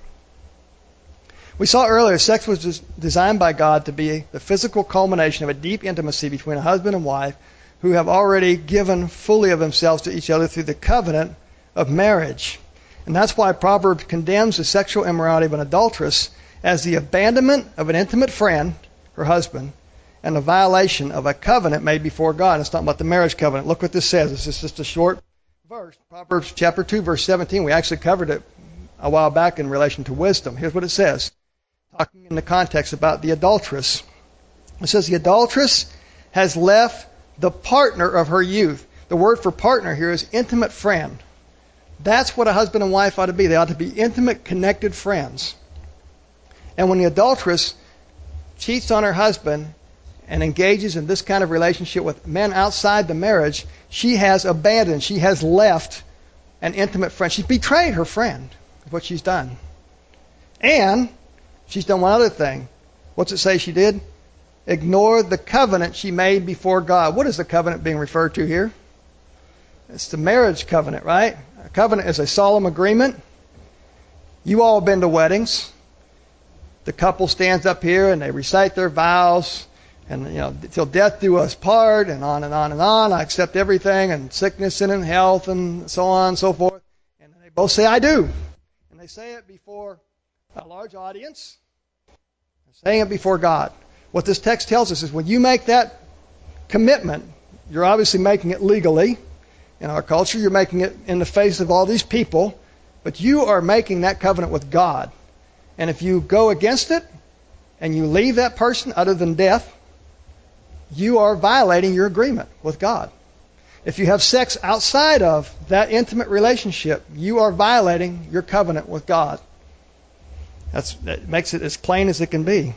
We saw earlier, sex was designed by God to be the physical culmination of a deep intimacy between a husband and wife who have already given fully of themselves to each other through the covenant of marriage. And that's why Proverbs condemns the sexual immorality of an adulteress as the abandonment of an intimate friend, her husband, and a violation of a covenant made before God. It's talking about the marriage covenant. Look what this says. This is just a short verse. Proverbs chapter 2, verse 17. We actually covered it a while back in relation to wisdom. Here's what it says, talking in the context about the adulteress. It says, the adulteress has left the partner of her youth. The word for partner here is intimate friend. That's what a husband and wife ought to be. They ought to be intimate, connected friends. And when the adulteress cheats on her husband and engages in this kind of relationship with men outside the marriage, she has abandoned, she has left an intimate friend. She's betrayed her friend, is what she's done. And she's done one other thing. What's it say she did? Ignored the covenant she made before God. What is the covenant being referred to here? It's the marriage covenant, right? A covenant is a solemn agreement. You all have been to weddings. The couple stands up here and they recite their vows, and till death do us part, and on and on and on. I accept everything, and sickness and in health, and so on and so forth. And they both say, I do. And they say it before a large audience. They're saying it before God. What this text tells us is when you make that commitment, you're obviously making it legally. In our culture, you're making it in the face of all these people, but you are making that covenant with God. And if you go against it and you leave that person other than death, you are violating your agreement with God. If you have sex outside of that intimate relationship, you are violating your covenant with God. That makes it as plain as it can be.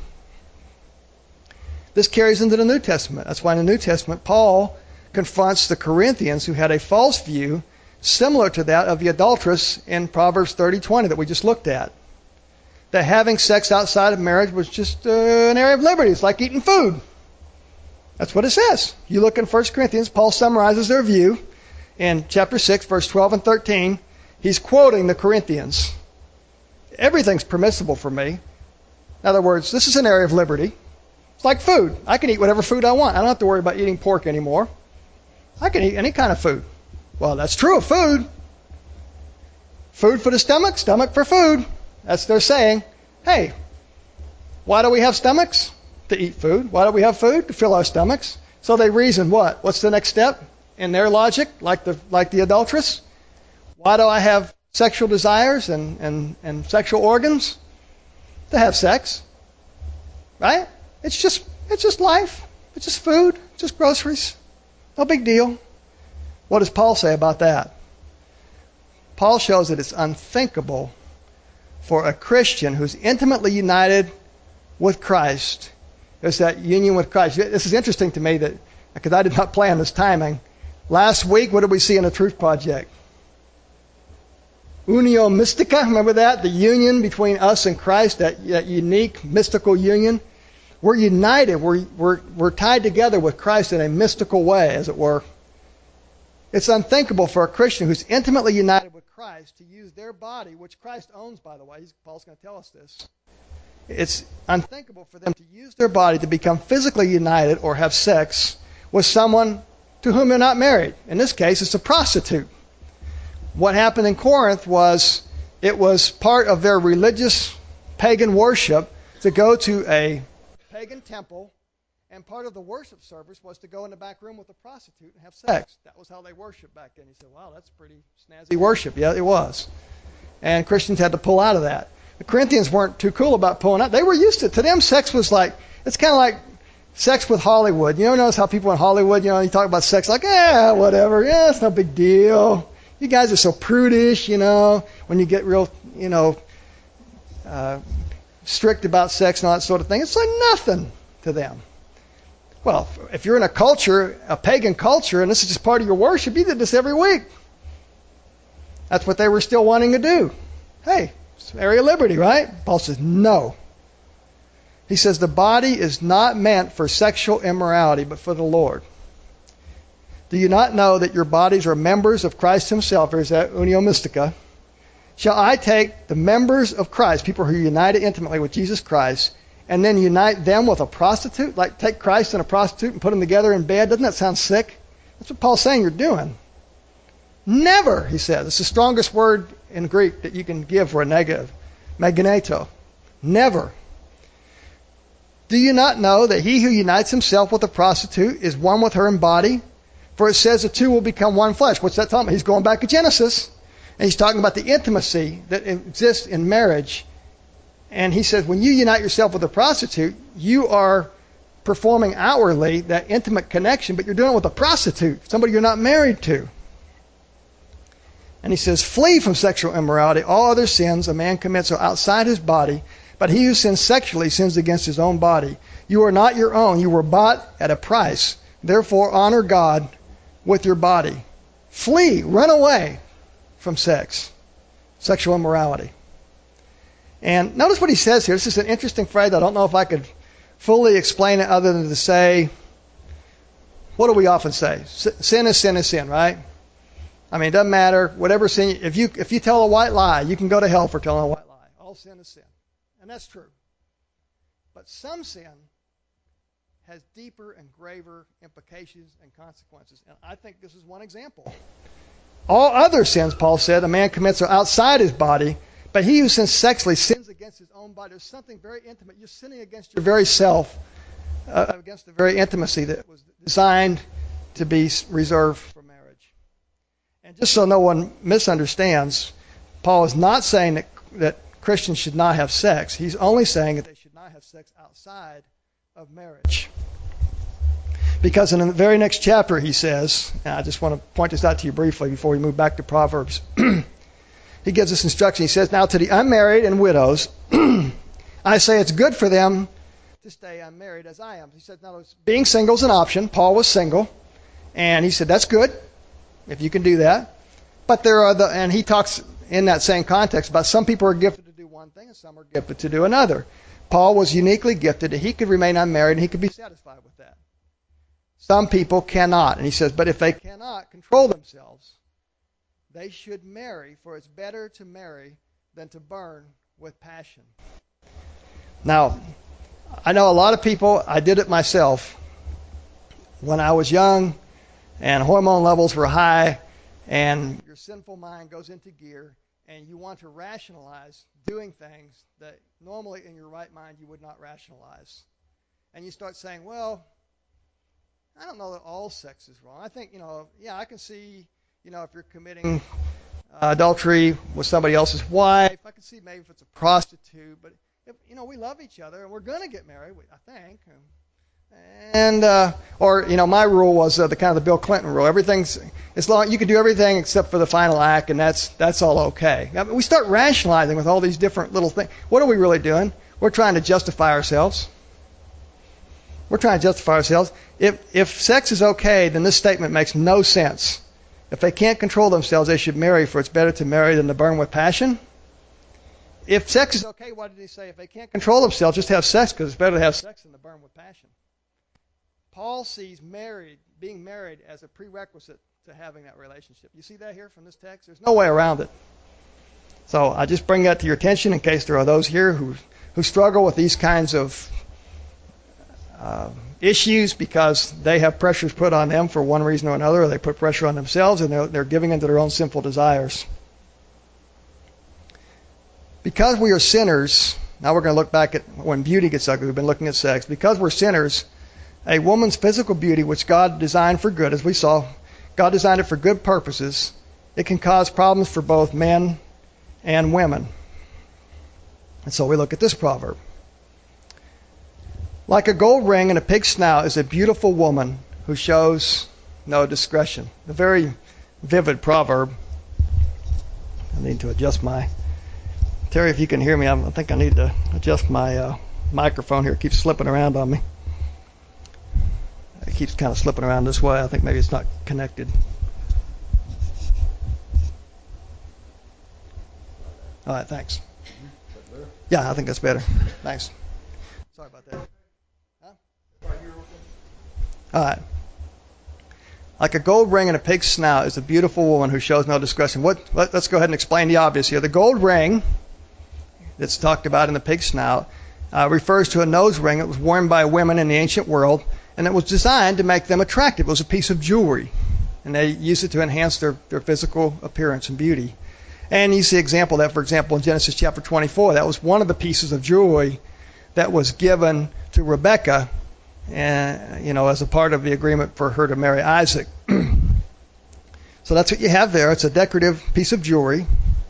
This carries into the New Testament. That's why in the New Testament, Paul confronts the Corinthians who had a false view similar to that of the adulteress in Proverbs 30:20 that we just looked at. That having sex outside of marriage was just an area of liberty. It's like eating food. That's what it says. You look in 1 Corinthians, Paul summarizes their view in chapter 6, verse 12 and 13. He's quoting the Corinthians. Everything's permissible for me. In other words, this is an area of liberty. It's like food. I can eat whatever food I want. I don't have to worry about eating pork anymore. I can eat any kind of food. Well, that's true of food. Food for the stomach, stomach for food. That's they're saying. Hey, why do we have stomachs? To eat food. Why do we have food? To fill our stomachs. So they reason what? What's the next step in their logic, like the adulteress? Why do I have sexual desires and sexual organs? To have sex. Right? It's just life. It's just food. It's just groceries. No big deal. What does Paul say about that? Paul shows that it's unthinkable for a Christian who's intimately united with Christ. There's that union with Christ. This is interesting to me because I did not plan this timing. Last week, what did we see in the Truth Project? Unio Mystica, remember that? The union between us and Christ, that unique mystical union. We're united. We're tied together with Christ in a mystical way, as it were. It's unthinkable for a Christian who's intimately united with Christ to use their body, which Christ owns, by the way. Paul's going to tell us this. It's unthinkable for them to use their body to become physically united or have sex with someone to whom they're not married. In this case, it's a prostitute. What happened in Corinth was it was part of their religious pagan worship to go to a pagan temple, and part of the worship service was to go in the back room with a prostitute and have sex. That was how they worshiped back then. You said, wow, that's pretty snazzy worship. Yeah, it was. and Christians had to pull out of that. The Corinthians weren't too cool about pulling out. They were used to it. To them, sex was like, it's kind of like sex with Hollywood. You ever notice how people in Hollywood, you talk about sex like, whatever, it's no big deal. You guys are so prudish, when you get real, strict about sex and all that sort of thing. It's like nothing to them. Well, if you're in a culture, a pagan culture, and this is just part of your worship, you did this every week. That's what they were still wanting to do. Hey, it's an area of liberty, right? Paul says, no. He says the body is not meant for sexual immorality, but for the Lord. Do you not know that your bodies are members of Christ himself? There's that unio mystica. Shall I take the members of Christ, people who are united intimately with Jesus Christ, and then unite them with a prostitute? Like take Christ and a prostitute and put them together in bed? Doesn't that sound sick? That's what Paul's saying you're doing. Never, he says. It's the strongest word in Greek that you can give for a negative. Meganeto. Never. Do you not know that he who unites himself with a prostitute is one with her in body? For it says the two will become one flesh. What's that talking about? He's going back to Genesis. And he's talking about the intimacy that exists in marriage. And he says when you unite yourself with a prostitute, you are performing outwardly that intimate connection, but you're doing it with a prostitute, somebody you're not married to. And he says, flee from sexual immorality. All other sins a man commits are outside his body, but he who sins sexually sins against his own body. You are not your own. You were bought at a price. Therefore, honor God with your body. Flee, run away from sex, sexual immorality. And notice what he says here. This is an interesting phrase. I don't know if I could fully explain it other than to say, what do we often say? Sin is sin is sin, right? I mean, it doesn't matter. Whatever sin, if you tell a white lie, you can go to hell for telling a white lie. All sin is sin. And that's true. But some sin has deeper and graver implications and consequences. And I think this is one example. All other sins, Paul said, a man commits are outside his body, but he who sins sexually sins against his own body. There's something very intimate. You're sinning against your very self, against the very intimacy that was designed to be reserved for marriage. And just so no one misunderstands, Paul is not saying that Christians should not have sex. He's only saying that they should not have sex outside of marriage. Because in the very next chapter he says, and I just want to point this out to you briefly before we move back to Proverbs. He gives us instruction. He says, now to the unmarried and widows, I say it's good for them to stay unmarried as I am. He said, now being single is an option. Paul was single. And he said, that's good if you can do that. But there are and he talks in that same context about some people are gifted to do one thing and some are gifted to do another. Paul was uniquely gifted that he could remain unmarried and he could be satisfied with that. Some people cannot. And he says, but if they cannot control themselves, they should marry, for it's better to marry than to burn with passion. Now, I know a lot of people, I did it myself. When I was young and hormone levels were high and your sinful mind goes into gear and you want to rationalize doing things that normally in your right mind you would not rationalize. And you start saying, well, I don't know that all sex is wrong. I think, I can see, if you're committing adultery with somebody else's wife, I can see maybe if it's a prostitute, but if, we love each other and we're going to get married, I think. And my rule was the kind of the Bill Clinton rule. Everything's as long you can do everything except for the final act, and that's all okay. I mean, we start rationalizing with all these different little things. What are we really doing? We're trying to justify ourselves. If sex is okay, then this statement makes no sense. If they can't control themselves, they should marry, for it's better to marry than to burn with passion. If sex is okay, why did he say if they can't control themselves, just have sex, because it's better to have sex than to burn with passion? Paul sees being married as a prerequisite to having that relationship. You see that here from this text? There's no way around it. So I just bring that to your attention in case there are those here who struggle with these kinds of issues because they have pressures put on them for one reason or another, or they put pressure on themselves and they're giving into their own sinful desires. Because we are sinners, now we're going to look back at when beauty gets ugly. We've been looking at sex. Because we're sinners, a woman's physical beauty, which God designed for good, as we saw, God designed it for good purposes, it can cause problems for both men and women. And so we look at this proverb. Like a gold ring in a pig's snout is a beautiful woman who shows no discretion. A very vivid proverb. I need to adjust my... Terry, if you can hear me, I think I need to adjust my microphone here. It keeps slipping around on me. It keeps kind of slipping around this way. I think maybe it's not connected. All right, thanks. Yeah, I think that's better. Thanks. Sorry about that. Huh? All right. Like a gold ring in a pig's snout is a beautiful woman who shows no discretion. Let's go ahead and explain the obvious here. The gold ring that's talked about in the pig's snout refers to a nose ring that was worn by women in the ancient world, and it was designed to make them attractive. It was a piece of jewelry, and they used it to enhance their physical appearance and beauty. And you see an example of that, for example, in Genesis chapter 24. That was one of the pieces of jewelry that was given to Rebekah, as a part of the agreement for her to marry Isaac. So that's what you have there. It's a decorative piece of jewelry.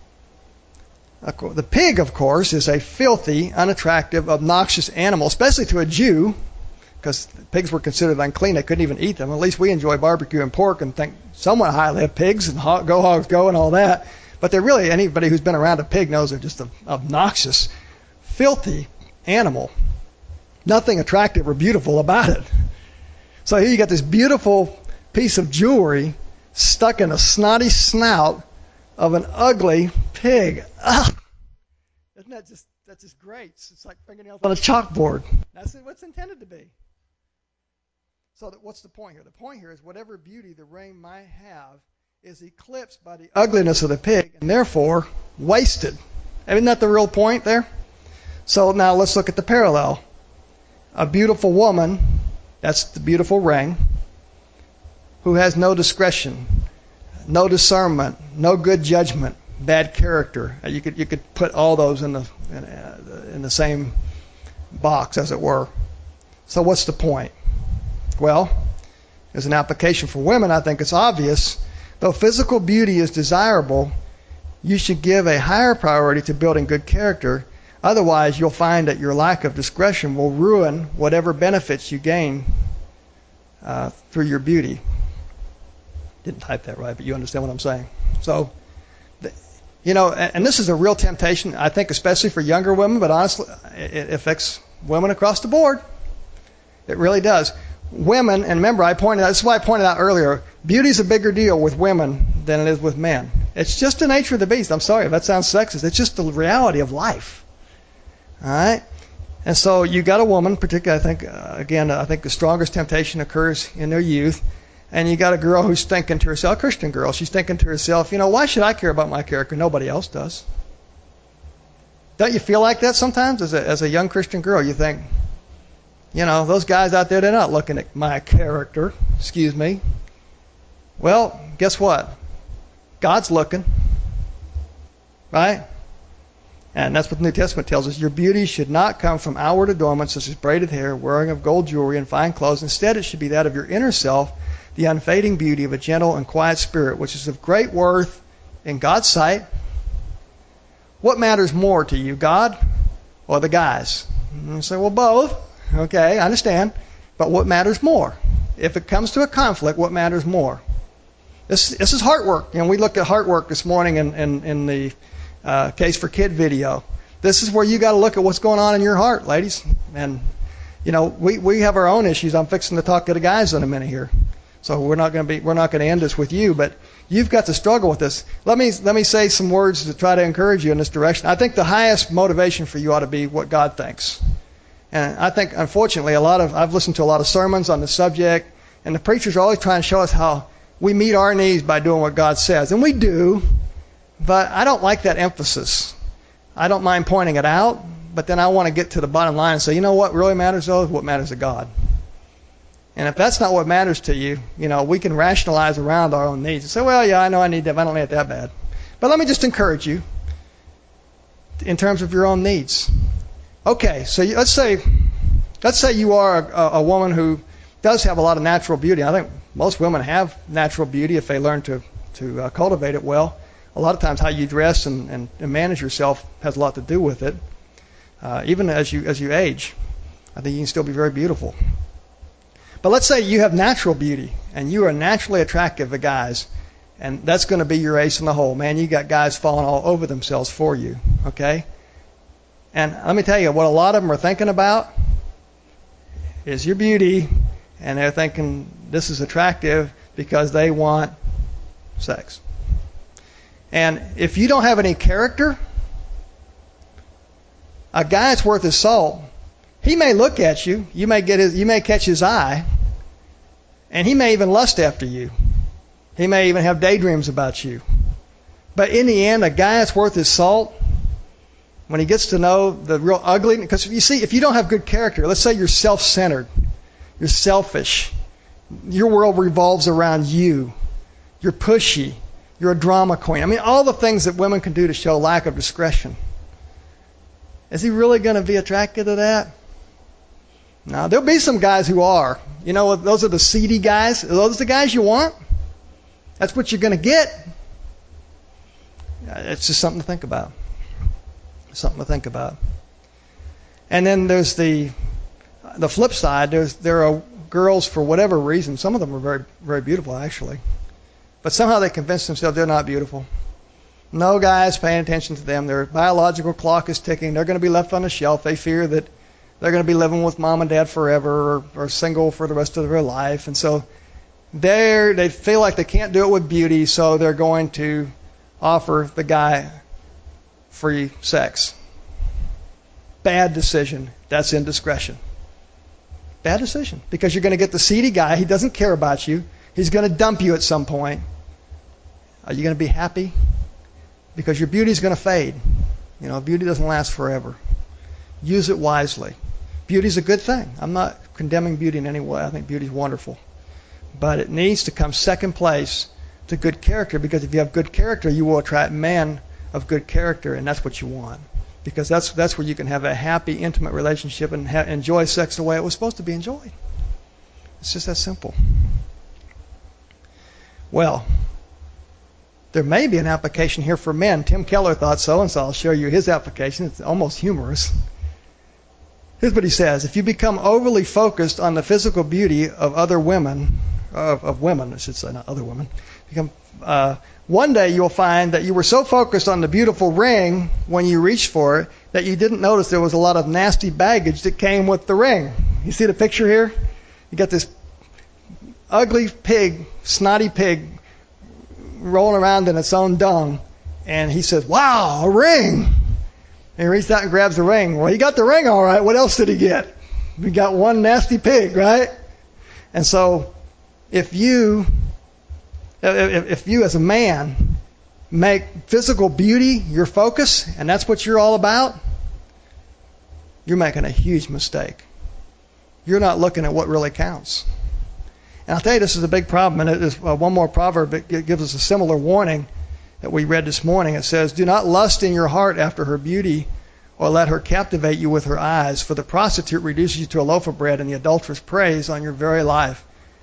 The pig, of course, is a filthy, unattractive, obnoxious animal, especially to a Jew, because pigs were considered unclean. They couldn't even eat them. At least we enjoy barbecue and pork and think somewhat highly of pigs and go hogs go and all that. But they're really, anybody who's been around a pig knows they're just an obnoxious, filthy animal. Nothing attractive or beautiful about it. So here you got this beautiful piece of jewelry stuck in a snotty snout of an ugly pig. Ugh. Isn't that's just great? It's like fingernails on a chalkboard. That's what's intended to be. So what's the point here? The point here is whatever beauty the ring might have is eclipsed by the ugliness of the pig and therefore wasted. Isn't that the real point there? So now let's look at the parallel. A beautiful woman, that's the beautiful ring, who has no discretion, no discernment, no good judgment, bad character. You could put all those in the same box, as it were. So what's the point? Well, as an application for women, I think it's obvious. Though physical beauty is desirable, you should give a higher priority to building good character. Otherwise, you'll find that your lack of discretion will ruin whatever benefits you gain through your beauty. Didn't type that right, but you understand what I'm saying. So, and this is a real temptation, I think, especially for younger women, but honestly, it affects women across the board. It really does. Women, and remember, this is why I pointed out earlier, beauty's a bigger deal with women than it is with men. It's just the nature of the beast. I'm sorry if that sounds sexist. It's just the reality of life. All right? And so you got a woman, particularly, I think the strongest temptation occurs in their youth. And you got a girl who's thinking to herself, a Christian girl, she's thinking to herself, why should I care about my character? Nobody else does. Don't you feel like that sometimes as a young Christian girl? You think, those guys out there, they're not looking at my character. Excuse me. Well, guess what? God's looking. Right? And that's what the New Testament tells us. Your beauty should not come from outward adornments such as braided hair, wearing of gold jewelry, and fine clothes. Instead, it should be that of your inner self, the unfading beauty of a gentle and quiet spirit, which is of great worth in God's sight. What matters more to you, God or the guys? And you say, well, both. Okay, I understand. But what matters more? If it comes to a conflict, what matters more? This is heart work. We looked at heart work this morning in the Case for Kid video. This is where you got to look at what's going on in your heart, ladies. And, we have our own issues. I'm fixing to talk to the guys in a minute here. So we're not going to end this with you, but you've got to struggle with this. Let me say some words to try to encourage you in this direction. I think the highest motivation for you ought to be what God thinks. And I think, unfortunately, I've listened to a lot of sermons on the subject, and the preachers are always trying to show us how we meet our needs by doing what God says. And we do, but I don't like that emphasis. I don't mind pointing it out, but then I want to get to the bottom line and say, what really matters, though, is what matters to God. And if that's not what matters to you, we can rationalize around our own needs and say, well, yeah, I know I need that, but I don't need it that bad. But let me just encourage you in terms of your own needs. Okay, so let's say you are a woman who does have a lot of natural beauty. I think most women have natural beauty if they learn to cultivate it well. a lot of times how you dress and manage yourself has a lot to do with it. Even as you age, I think you can still be very beautiful. But let's say you have natural beauty and you are naturally attractive to guys, and that's going to be your ace in the hole. Man, you got guys falling all over themselves for you, okay? And let me tell you, what a lot of them are thinking about is your beauty, and they're thinking this is attractive because they want sex. And if you don't have any character, a guy that's worth his salt, he may look at you, you may catch his eye, and he may even lust after you. He may even have daydreams about you. But in the end, a guy that's worth his salt, when he gets to know the real ugly, because you see, if you don't have good character, let's say you're self-centered, you're selfish, your world revolves around you, you're pushy, you're a drama queen. I mean, all the things that women can do to show lack of discretion. Is he really going to be attracted to that? No, there'll be some guys who are. You know, those are the seedy guys. Are those the guys you want? That's what you're going to get. It's just something to think about. Something to think about. And then there's the flip side. There are girls, for whatever reason, some of them are very, very beautiful, actually. But somehow they convince themselves they're not beautiful. No guy's paying attention to them. Their biological clock is ticking. They're going to be left on the shelf. They fear that they're going to be living with mom and dad forever or single for the rest of their life. And so they feel like they can't do it with beauty, so they're going to offer the guy free sex. Bad decision. That's indiscretion. Bad decision. Because you're going to get the seedy guy. He doesn't care about you. He's going to dump you at some point. Are you going to be happy? Because your beauty is going to fade. You know, beauty doesn't last forever. Use it wisely. Beauty is a good thing. I'm not condemning beauty in any way. I think beauty is wonderful. But it needs to come second place to good character, because if you have good character, you will attract men of good character, and that's what you want. Because that's where you can have a happy, intimate relationship and enjoy sex the way it was supposed to be enjoyed. It's just that simple. Well, there may be an application here for men. Tim Keller thought so, and so I'll show you his application. It's almost humorous. Here's what he says. If you become overly focused on the physical beauty of other women, of women, I should say, not other women, one day you'll find that you were so focused on the beautiful ring when you reached for it that you didn't notice there was a lot of nasty baggage that came with the ring. You see the picture here? You got this ugly pig, snotty pig, rolling around in its own dung, and he says, "Wow, a ring!" And he reaches out and grabs the ring. Well, he got the ring all right. What else did he get? He got one nasty pig, right? And so, if you as a man make physical beauty your focus, and that's what you're all about, you're making a huge mistake. You're not looking at what really counts. And I'll tell you, this is a big problem. And there's one more proverb that gives us a similar warning that we read this morning. It says, "Do not lust in your heart after her beauty, or let her captivate you with her eyes. For the prostitute reduces you to a loaf of bread, and the adulteress preys on your very life."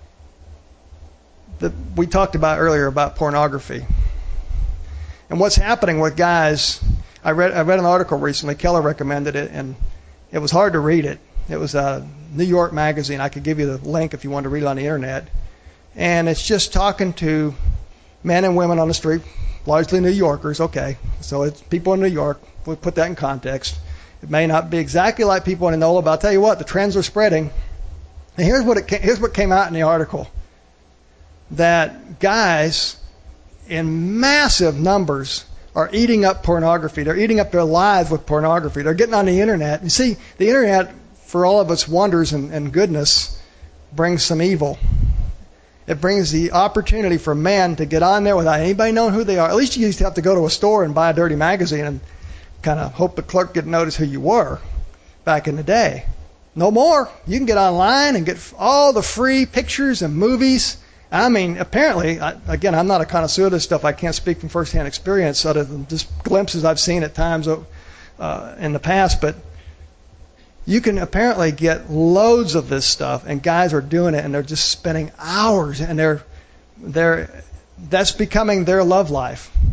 We talked about earlier about pornography. And what's happening with guys, I read an article recently, Keller recommended it, and it was hard to read it. It was a New York magazine. I could give you the link if you want to read it on the internet. And it's just talking to men and women on the street, largely New Yorkers, okay. So it's people in New York. We'll put that in context. It may not be exactly like people in Enola, but I'll tell you what, the trends are spreading. And here's what came out in the article. That guys in massive numbers are eating up pornography. They're eating up their lives with pornography. They're getting on the internet. You see, the internet, for all of its wonders and goodness, brings some evil. It brings the opportunity for men to get on there without anybody knowing who they are. At least you used to have to go to a store and buy a dirty magazine and kind of hope the clerk didn't notice who you were back in the day. No more. You can get online and get all the free pictures and movies. I mean, apparently, again, I'm not a connoisseur of this stuff. I can't speak from firsthand experience other than just glimpses I've seen at times in the past. But you can apparently get loads of this stuff, and guys are doing it, and they're just spending hours, and that's becoming their love life.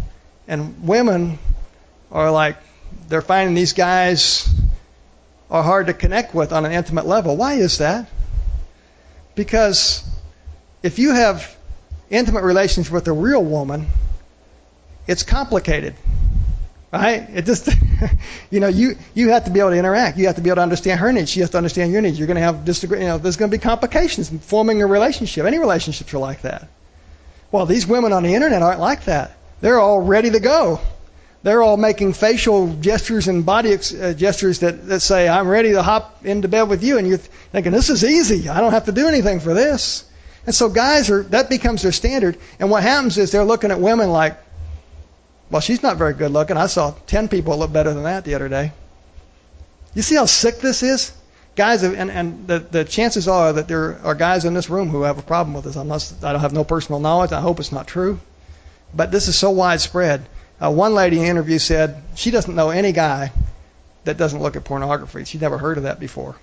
And women are like, they're finding these guys are hard to connect with on an intimate level. Why is that? Because if you have intimate relations with a real woman, it's complicated. Right? It just, you have to be able to interact. You have to be able to understand her needs. She has to understand your needs. You're going to have disagreement. There's going to be complications in forming a relationship. Any relationships are like that. Well, these women on the internet aren't like that. They're all ready to go. They're all making facial gestures and body gestures that say, I'm ready to hop into bed with you. And you're thinking, this is easy. I don't have to do anything for this. And so guys that becomes their standard. And what happens is they're looking at women like, well, she's not very good looking. I saw 10 people look better than that the other day. You see how sick this is? Guys, and the chances are that there are guys in this room who have a problem with this. I don't have no personal knowledge. I hope it's not true. But this is so widespread. One lady in an interview said she doesn't know any guy that doesn't look at pornography. She'd never heard of that before.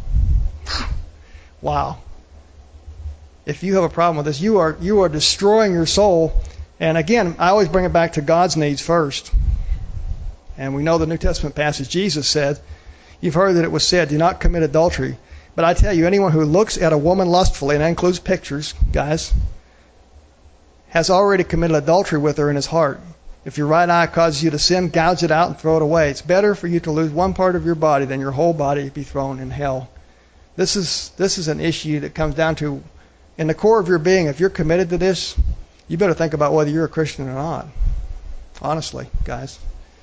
Wow. If you have a problem with this, you are destroying your soul. And again, I always bring it back to God's needs first. And we know the New Testament passage, Jesus said, you've heard that it was said, do not commit adultery. But I tell you, anyone who looks at a woman lustfully, and that includes pictures, guys, has already committed adultery with her in his heart. If your right eye causes you to sin, gouge it out and throw it away. It's better for you to lose one part of your body than your whole body be thrown in hell. This is an issue that comes down to, in the core of your being, if you're committed to this, you better think about whether you're a Christian or not. Honestly, guys.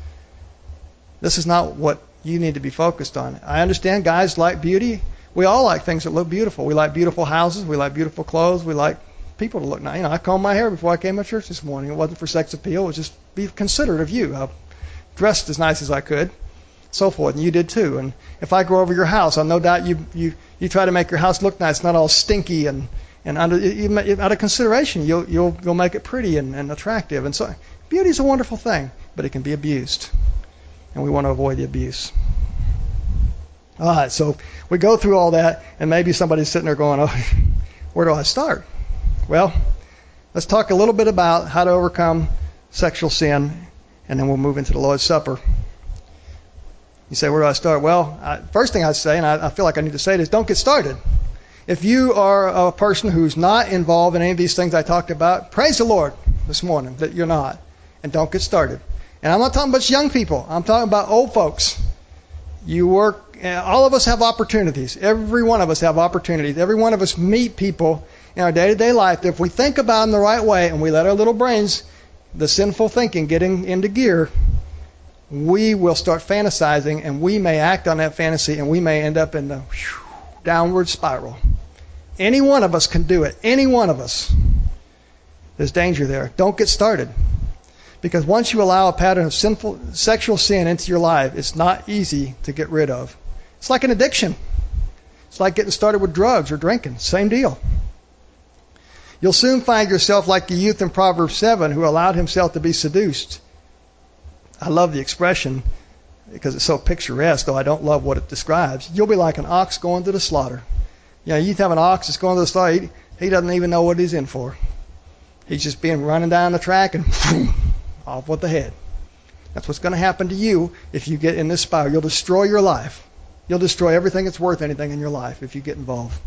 This is not what you need to be focused on. I understand guys like beauty. We all like things that look beautiful. We like beautiful houses. We like beautiful clothes. We like people to look nice. I combed my hair before I came to church this morning. It wasn't for sex appeal. It was just be considerate of you. I dressed as nice as I could, so forth. And you did too. And if I go over your house, I'll no doubt you try to make your house look nice, not all stinky and out of consideration, you'll make it pretty and attractive. And so beauty is a wonderful thing, but it can be abused. And we want to avoid the abuse. All right, so we go through all that, and maybe somebody's sitting there going, oh, where do I start? Well, let's talk a little bit about how to overcome sexual sin, and then we'll move into the Lord's Supper. You say, where do I start? Well, first thing I'd say, and I feel like I need to say it, is don't get started. If you are a person who's not involved in any of these things I talked about, praise the Lord this morning that you're not, and don't get started. And I'm not talking about young people. I'm talking about old folks. You work, all of us have opportunities. Every one of us have opportunities. Every one of us meet people in our day-to-day life that if we think about them the right way and we let our little brains, the sinful thinking, get into gear, we will start fantasizing, and we may act on that fantasy, and we may end up in the downward spiral. Any one of us can do it. Any one of us. There's danger there. Don't get started. Because once you allow a pattern of sinful sexual sin into your life, it's not easy to get rid of. It's like an addiction. It's like getting started with drugs or drinking. Same deal. You'll soon find yourself like the youth in Proverbs 7 who allowed himself to be seduced. I love the expression because it's so picturesque, though I don't love what it describes. You'll be like an ox going to the slaughter. You have an ox that's going to the slaughter. He doesn't even know what he's in for. He's just being running down the track and off with the head. That's what's going to happen to you if you get in this spiral. You'll destroy your life. You'll destroy everything that's worth anything in your life if you get involved.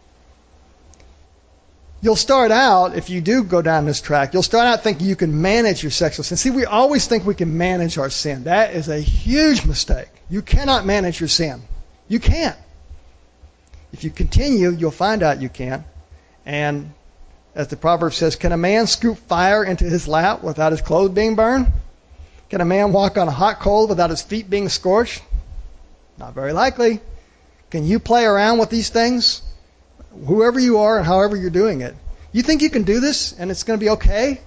You'll start out, if you do go down this track, you'll start out thinking you can manage your sexual sin. See, we always think we can manage our sin. That is a huge mistake. You cannot manage your sin. You can't. If you continue, you'll find out you can't. And as the proverb says, can a man scoop fire into his lap without his clothes being burned? Can a man walk on a hot coal without his feet being scorched? Not very likely. Can you play around with these things? Whoever you are and however you're doing it. You think you can do this and it's going to be okay?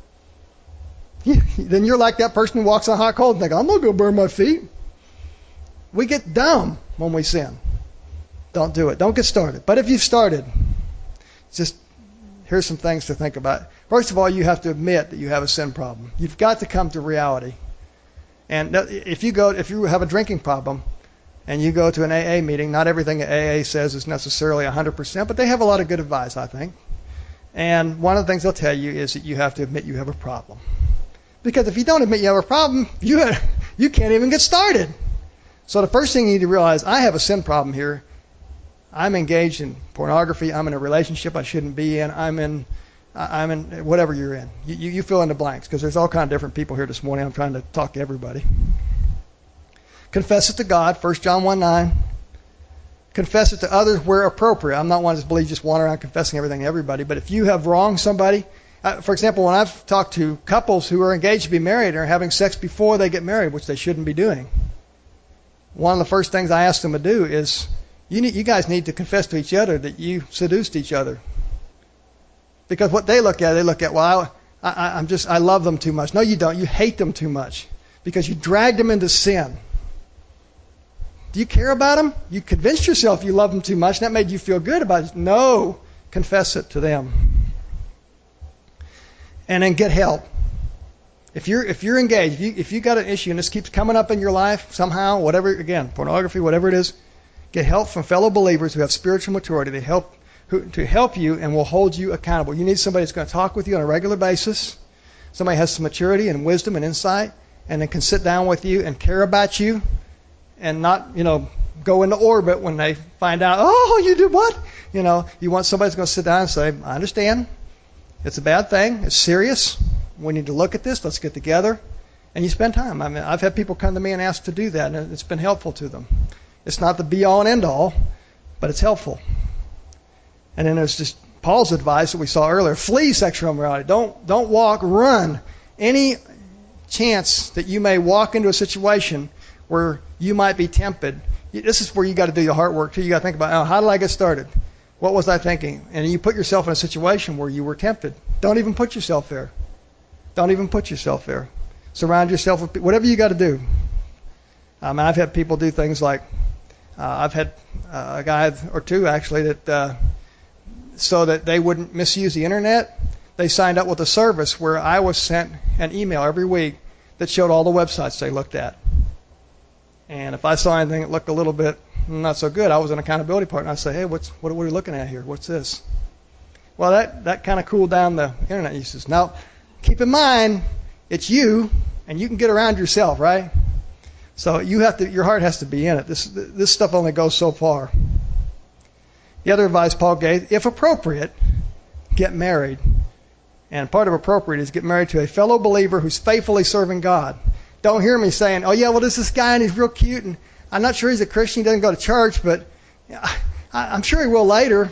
Then you're like that person who walks on hot coals and thinks, I'm not going to burn my feet. We get dumb when we sin. Don't do it. Don't get started. But if you've started, here's some things to think about. First of all, you have to admit that you have a sin problem. You've got to come to reality. And if you have a drinking problem and you go to an AA meeting, not everything AA says is necessarily 100%, but they have a lot of good advice, I think. And one of the things they'll tell you is that you have to admit you have a problem. Because if you don't admit you have a problem, you can't even get started. So the first thing you need to realize, I have a sin problem here. I'm engaged in pornography. I'm in a relationship I shouldn't be in. I'm in whatever you're in. You fill in the blanks, because there's all kind of different people here this morning. I'm trying to talk to everybody. Confess it to God, 1 John 1:9. Confess it to others where appropriate. I'm not one to believe just wander around confessing everything to everybody. But if you have wronged somebody, for example, when I've talked to couples who are engaged to be married and are having sex before they get married, which they shouldn't be doing, one of the first things I ask them to do is, you guys need to confess to each other that you seduced each other. Because what they look at, well, I love them too much. No, you don't. You hate them too much because you dragged them into sin. Do you care about them? You convinced yourself you love them too much, and that made you feel good about it. No, confess it to them. And then get help. If you're engaged, if you got an issue and this keeps coming up in your life somehow, whatever, again, pornography, whatever it is, get help from fellow believers who have spiritual maturity to help you and will hold you accountable. You need somebody that's going to talk with you on a regular basis. Somebody has some maturity and wisdom and insight, and then can sit down with you and care about you, and not, go into orbit when they find out, oh, you did what? You want somebody that's going to sit down and say, I understand. It's a bad thing. It's serious. We need to look at this. Let's get together. And you spend time. I mean, I've had people come to me and ask to do that, and it's been helpful to them. It's not the be-all and end-all, but it's helpful. And then there's just Paul's advice that we saw earlier. Flee sexual immorality. Don't walk, run. Any chance that you may walk into a situation where you might be tempted, this is where you got to do your heart work too. You got to think about, how did I get started? What was I thinking? And you put yourself in a situation where you were tempted. Don't even put yourself there. Don't even put yourself there. Surround yourself with whatever you got to do. I've had people do things like, I've had a guy or two actually that, so that they wouldn't misuse the internet, they signed up with a service where I was sent an email every week that showed all the websites they looked at. And if I saw anything that looked a little bit not so good, I was an accountability partner. I'd say, hey, what are we looking at here? What's this? Well, that kind of cooled down the internet uses. Now, keep in mind, it's you, and you can get around yourself, right? So your heart has to be in it. This stuff only goes so far. The other advice Paul gave, if appropriate, get married. And part of appropriate is get married to a fellow believer who's faithfully serving God. Don't hear me saying, oh yeah, well, there's this guy and he's real cute and I'm not sure he's a Christian, he doesn't go to church, but I'm sure he will later.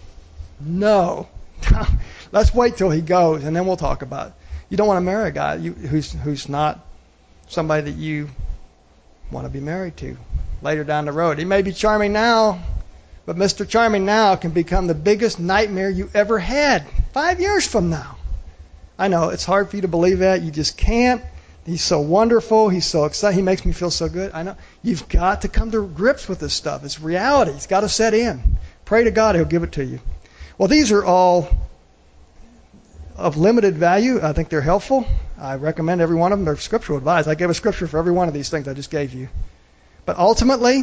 No. Let's wait till he goes and then we'll talk about it. You don't want to marry a guy who's not somebody that you want to be married to later down the road. He may be charming now, but Mr. Charming now can become the biggest nightmare you ever had 5 years from now. I know, it's hard for you to believe that. You just can't. He's so wonderful. He's so exciting. He makes me feel so good. I know. You've got to come to grips with this stuff. It's reality. It's got to set in. Pray to God. He'll give it to you. Well, these are all of limited value. I think they're helpful. I recommend every one of them. They're scriptural advice. I gave a scripture for every one of these things I just gave you. But ultimately,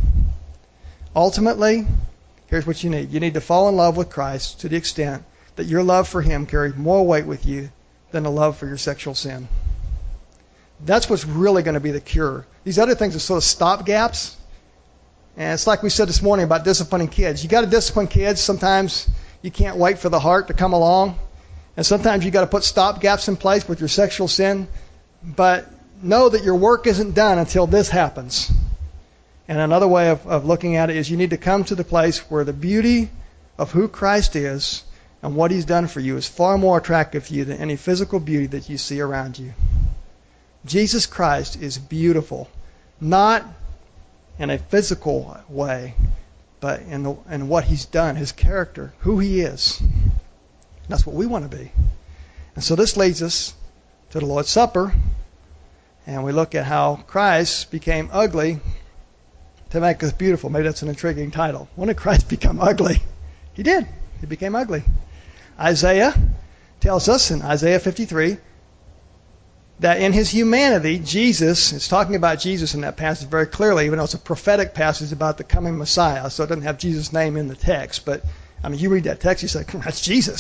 here's what you need. You need to fall in love with Christ to the extent that your love for Him carries more weight with you than the love for your sexual sin. That's what's really going to be the cure. These other things are sort of stopgaps. And it's like we said this morning about disciplining kids. You got to discipline kids. Sometimes you can't wait for the heart to come along. And sometimes you got to put stopgaps in place with your sexual sin. But know that your work isn't done until this happens. And another way of looking at it is you need to come to the place where the beauty of who Christ is and what He's done for you is far more attractive to you than any physical beauty that you see around you. Jesus Christ is beautiful, not in a physical way, but in what He's done, His character, who He is. That's what we want to be. And so this leads us to the Lord's Supper, and we look at how Christ became ugly to make us beautiful. Maybe that's an intriguing title. When did Christ become ugly? He did. He became ugly. Isaiah tells us in Isaiah 53 that in His humanity, Jesus, it's talking about Jesus in that passage very clearly, even though it's a prophetic passage about the coming Messiah, so it doesn't have Jesus' name in the text. But, I mean, you read that text, you say, that's Jesus.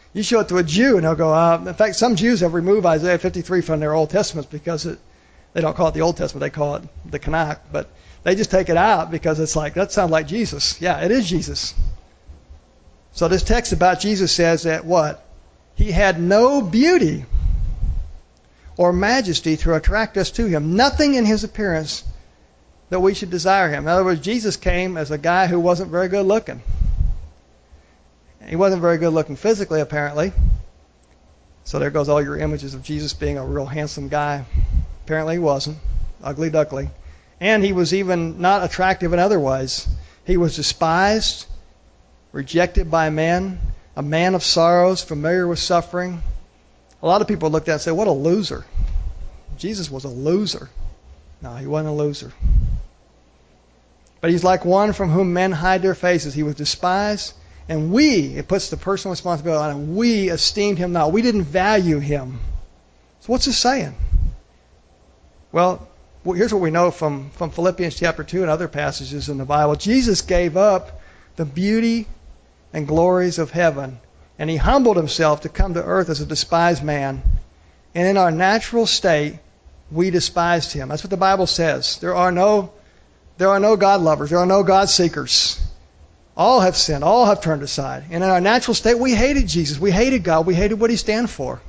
You show it to a Jew, and they'll go, in fact, some Jews have removed Isaiah 53 from their Old Testaments because they don't call it the Old Testament, they call it the Tanakh, but they just take it out because it's like, that sounds like Jesus. Yeah, it is Jesus. So this text about Jesus says that what? He had no beauty or majesty to attract us to him. Nothing in his appearance that we should desire him. In other words, Jesus came as a guy who wasn't very good looking. He wasn't very good looking physically, apparently. So there goes all your images of Jesus being a real handsome guy. Apparently he wasn't. Ugly duckling. And he was even not attractive in other ways. He was despised, rejected by men, a man of sorrows, familiar with suffering. A lot of people looked at it and said, what a loser. Jesus was a loser. No, he wasn't a loser. But he's like one from whom men hide their faces. He was despised, and it puts the personal responsibility on him. We esteemed him not. We didn't value him. So what's this saying? Well, here's what we know from Philippians chapter 2 and other passages in the Bible. Jesus gave up the beauty and glories of heaven, and he humbled himself to come to earth as a despised man. And in our natural state, we despised him. That's what the Bible says. There are no God lovers. There are no God seekers. All have sinned. All have turned aside. And in our natural state, we hated Jesus. We hated God. We hated what he stands for.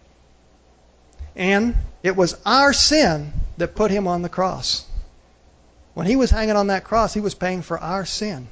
And it was our sin that put him on the cross. When he was hanging on that cross, he was paying for our sin.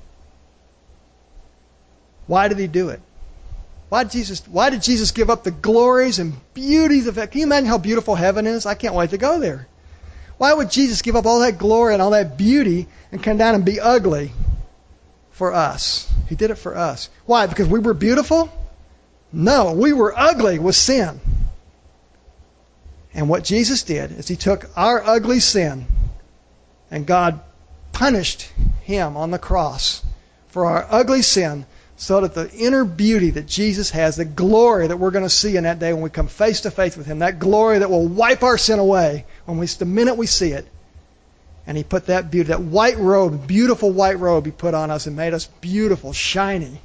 Why did he do it? Why did Jesus give up the glories and beauties of heaven? Can you imagine how beautiful heaven is? I can't wait to go there. Why would Jesus give up all that glory and all that beauty and come down and be ugly for us? He did it for us. Why? Because we were beautiful? No, we were ugly with sin. And what Jesus did is he took our ugly sin, and God punished him on the cross for our ugly sin, so that the inner beauty that Jesus has, the glory that we're going to see in that day when we come face to face with him, that glory that will wipe our sin away the minute we see it. And he put that beauty, that white robe, beautiful white robe he put on us and made us beautiful, shiny.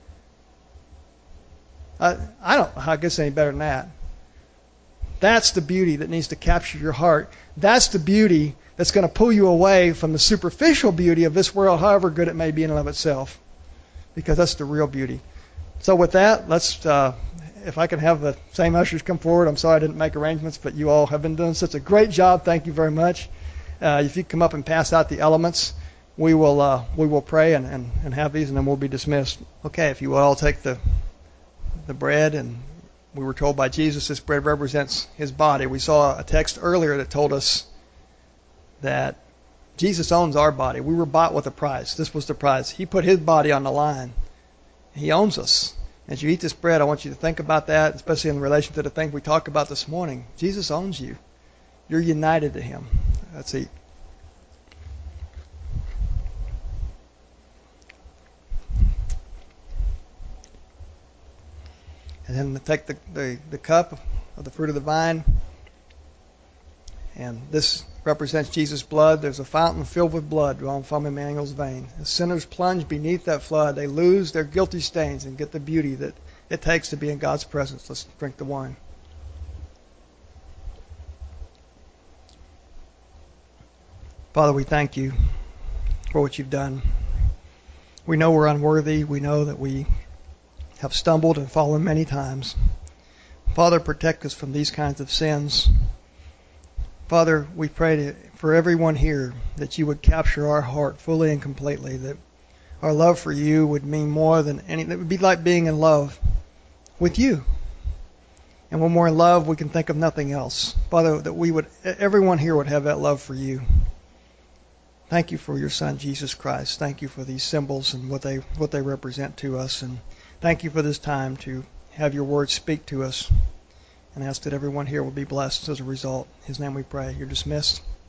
I don't know how it gets any better than that. That's the beauty that needs to capture your heart. That's the beauty that's going to pull you away from the superficial beauty of this world, however good it may be in and of itself. Because that's the real beauty. So with that, let's, if I can have the same ushers come forward. I'm sorry I didn't make arrangements, but you all have been doing such a great job. Thank you very much. If you come up and pass out the elements, we will pray and have these, and then we'll be dismissed. Okay, if you will all take the bread, and we were told by Jesus this bread represents his body. We saw a text earlier that told us that Jesus owns our body. We were bought with a price. This was the price. He put his body on the line. He owns us. As you eat this bread, I want you to think about that, especially in relation to the thing we talked about this morning. Jesus owns you. You're united to him. Let's eat. And then take the cup of the fruit of the vine. And this represents Jesus' blood. There's a fountain filled with blood drawn from Emmanuel's vein. As sinners plunge beneath that flood, they lose their guilty stains and get the beauty that it takes to be in God's presence. Let's drink the wine. Father, we thank you for what you've done. We know we're unworthy. We know that we have stumbled and fallen many times. Father, protect us from these kinds of sins. Father, we pray for everyone here that you would capture our heart fully and completely, that our love for you would mean more than anything. It would be like being in love with you. And when we're in love, we can think of nothing else. Father, that everyone here would have that love for you. Thank you for your Son, Jesus Christ. Thank you for these symbols and what they represent to us. And thank you for this time to have your word speak to us. And ask that everyone here will be blessed as a result. In his name we pray. You're dismissed.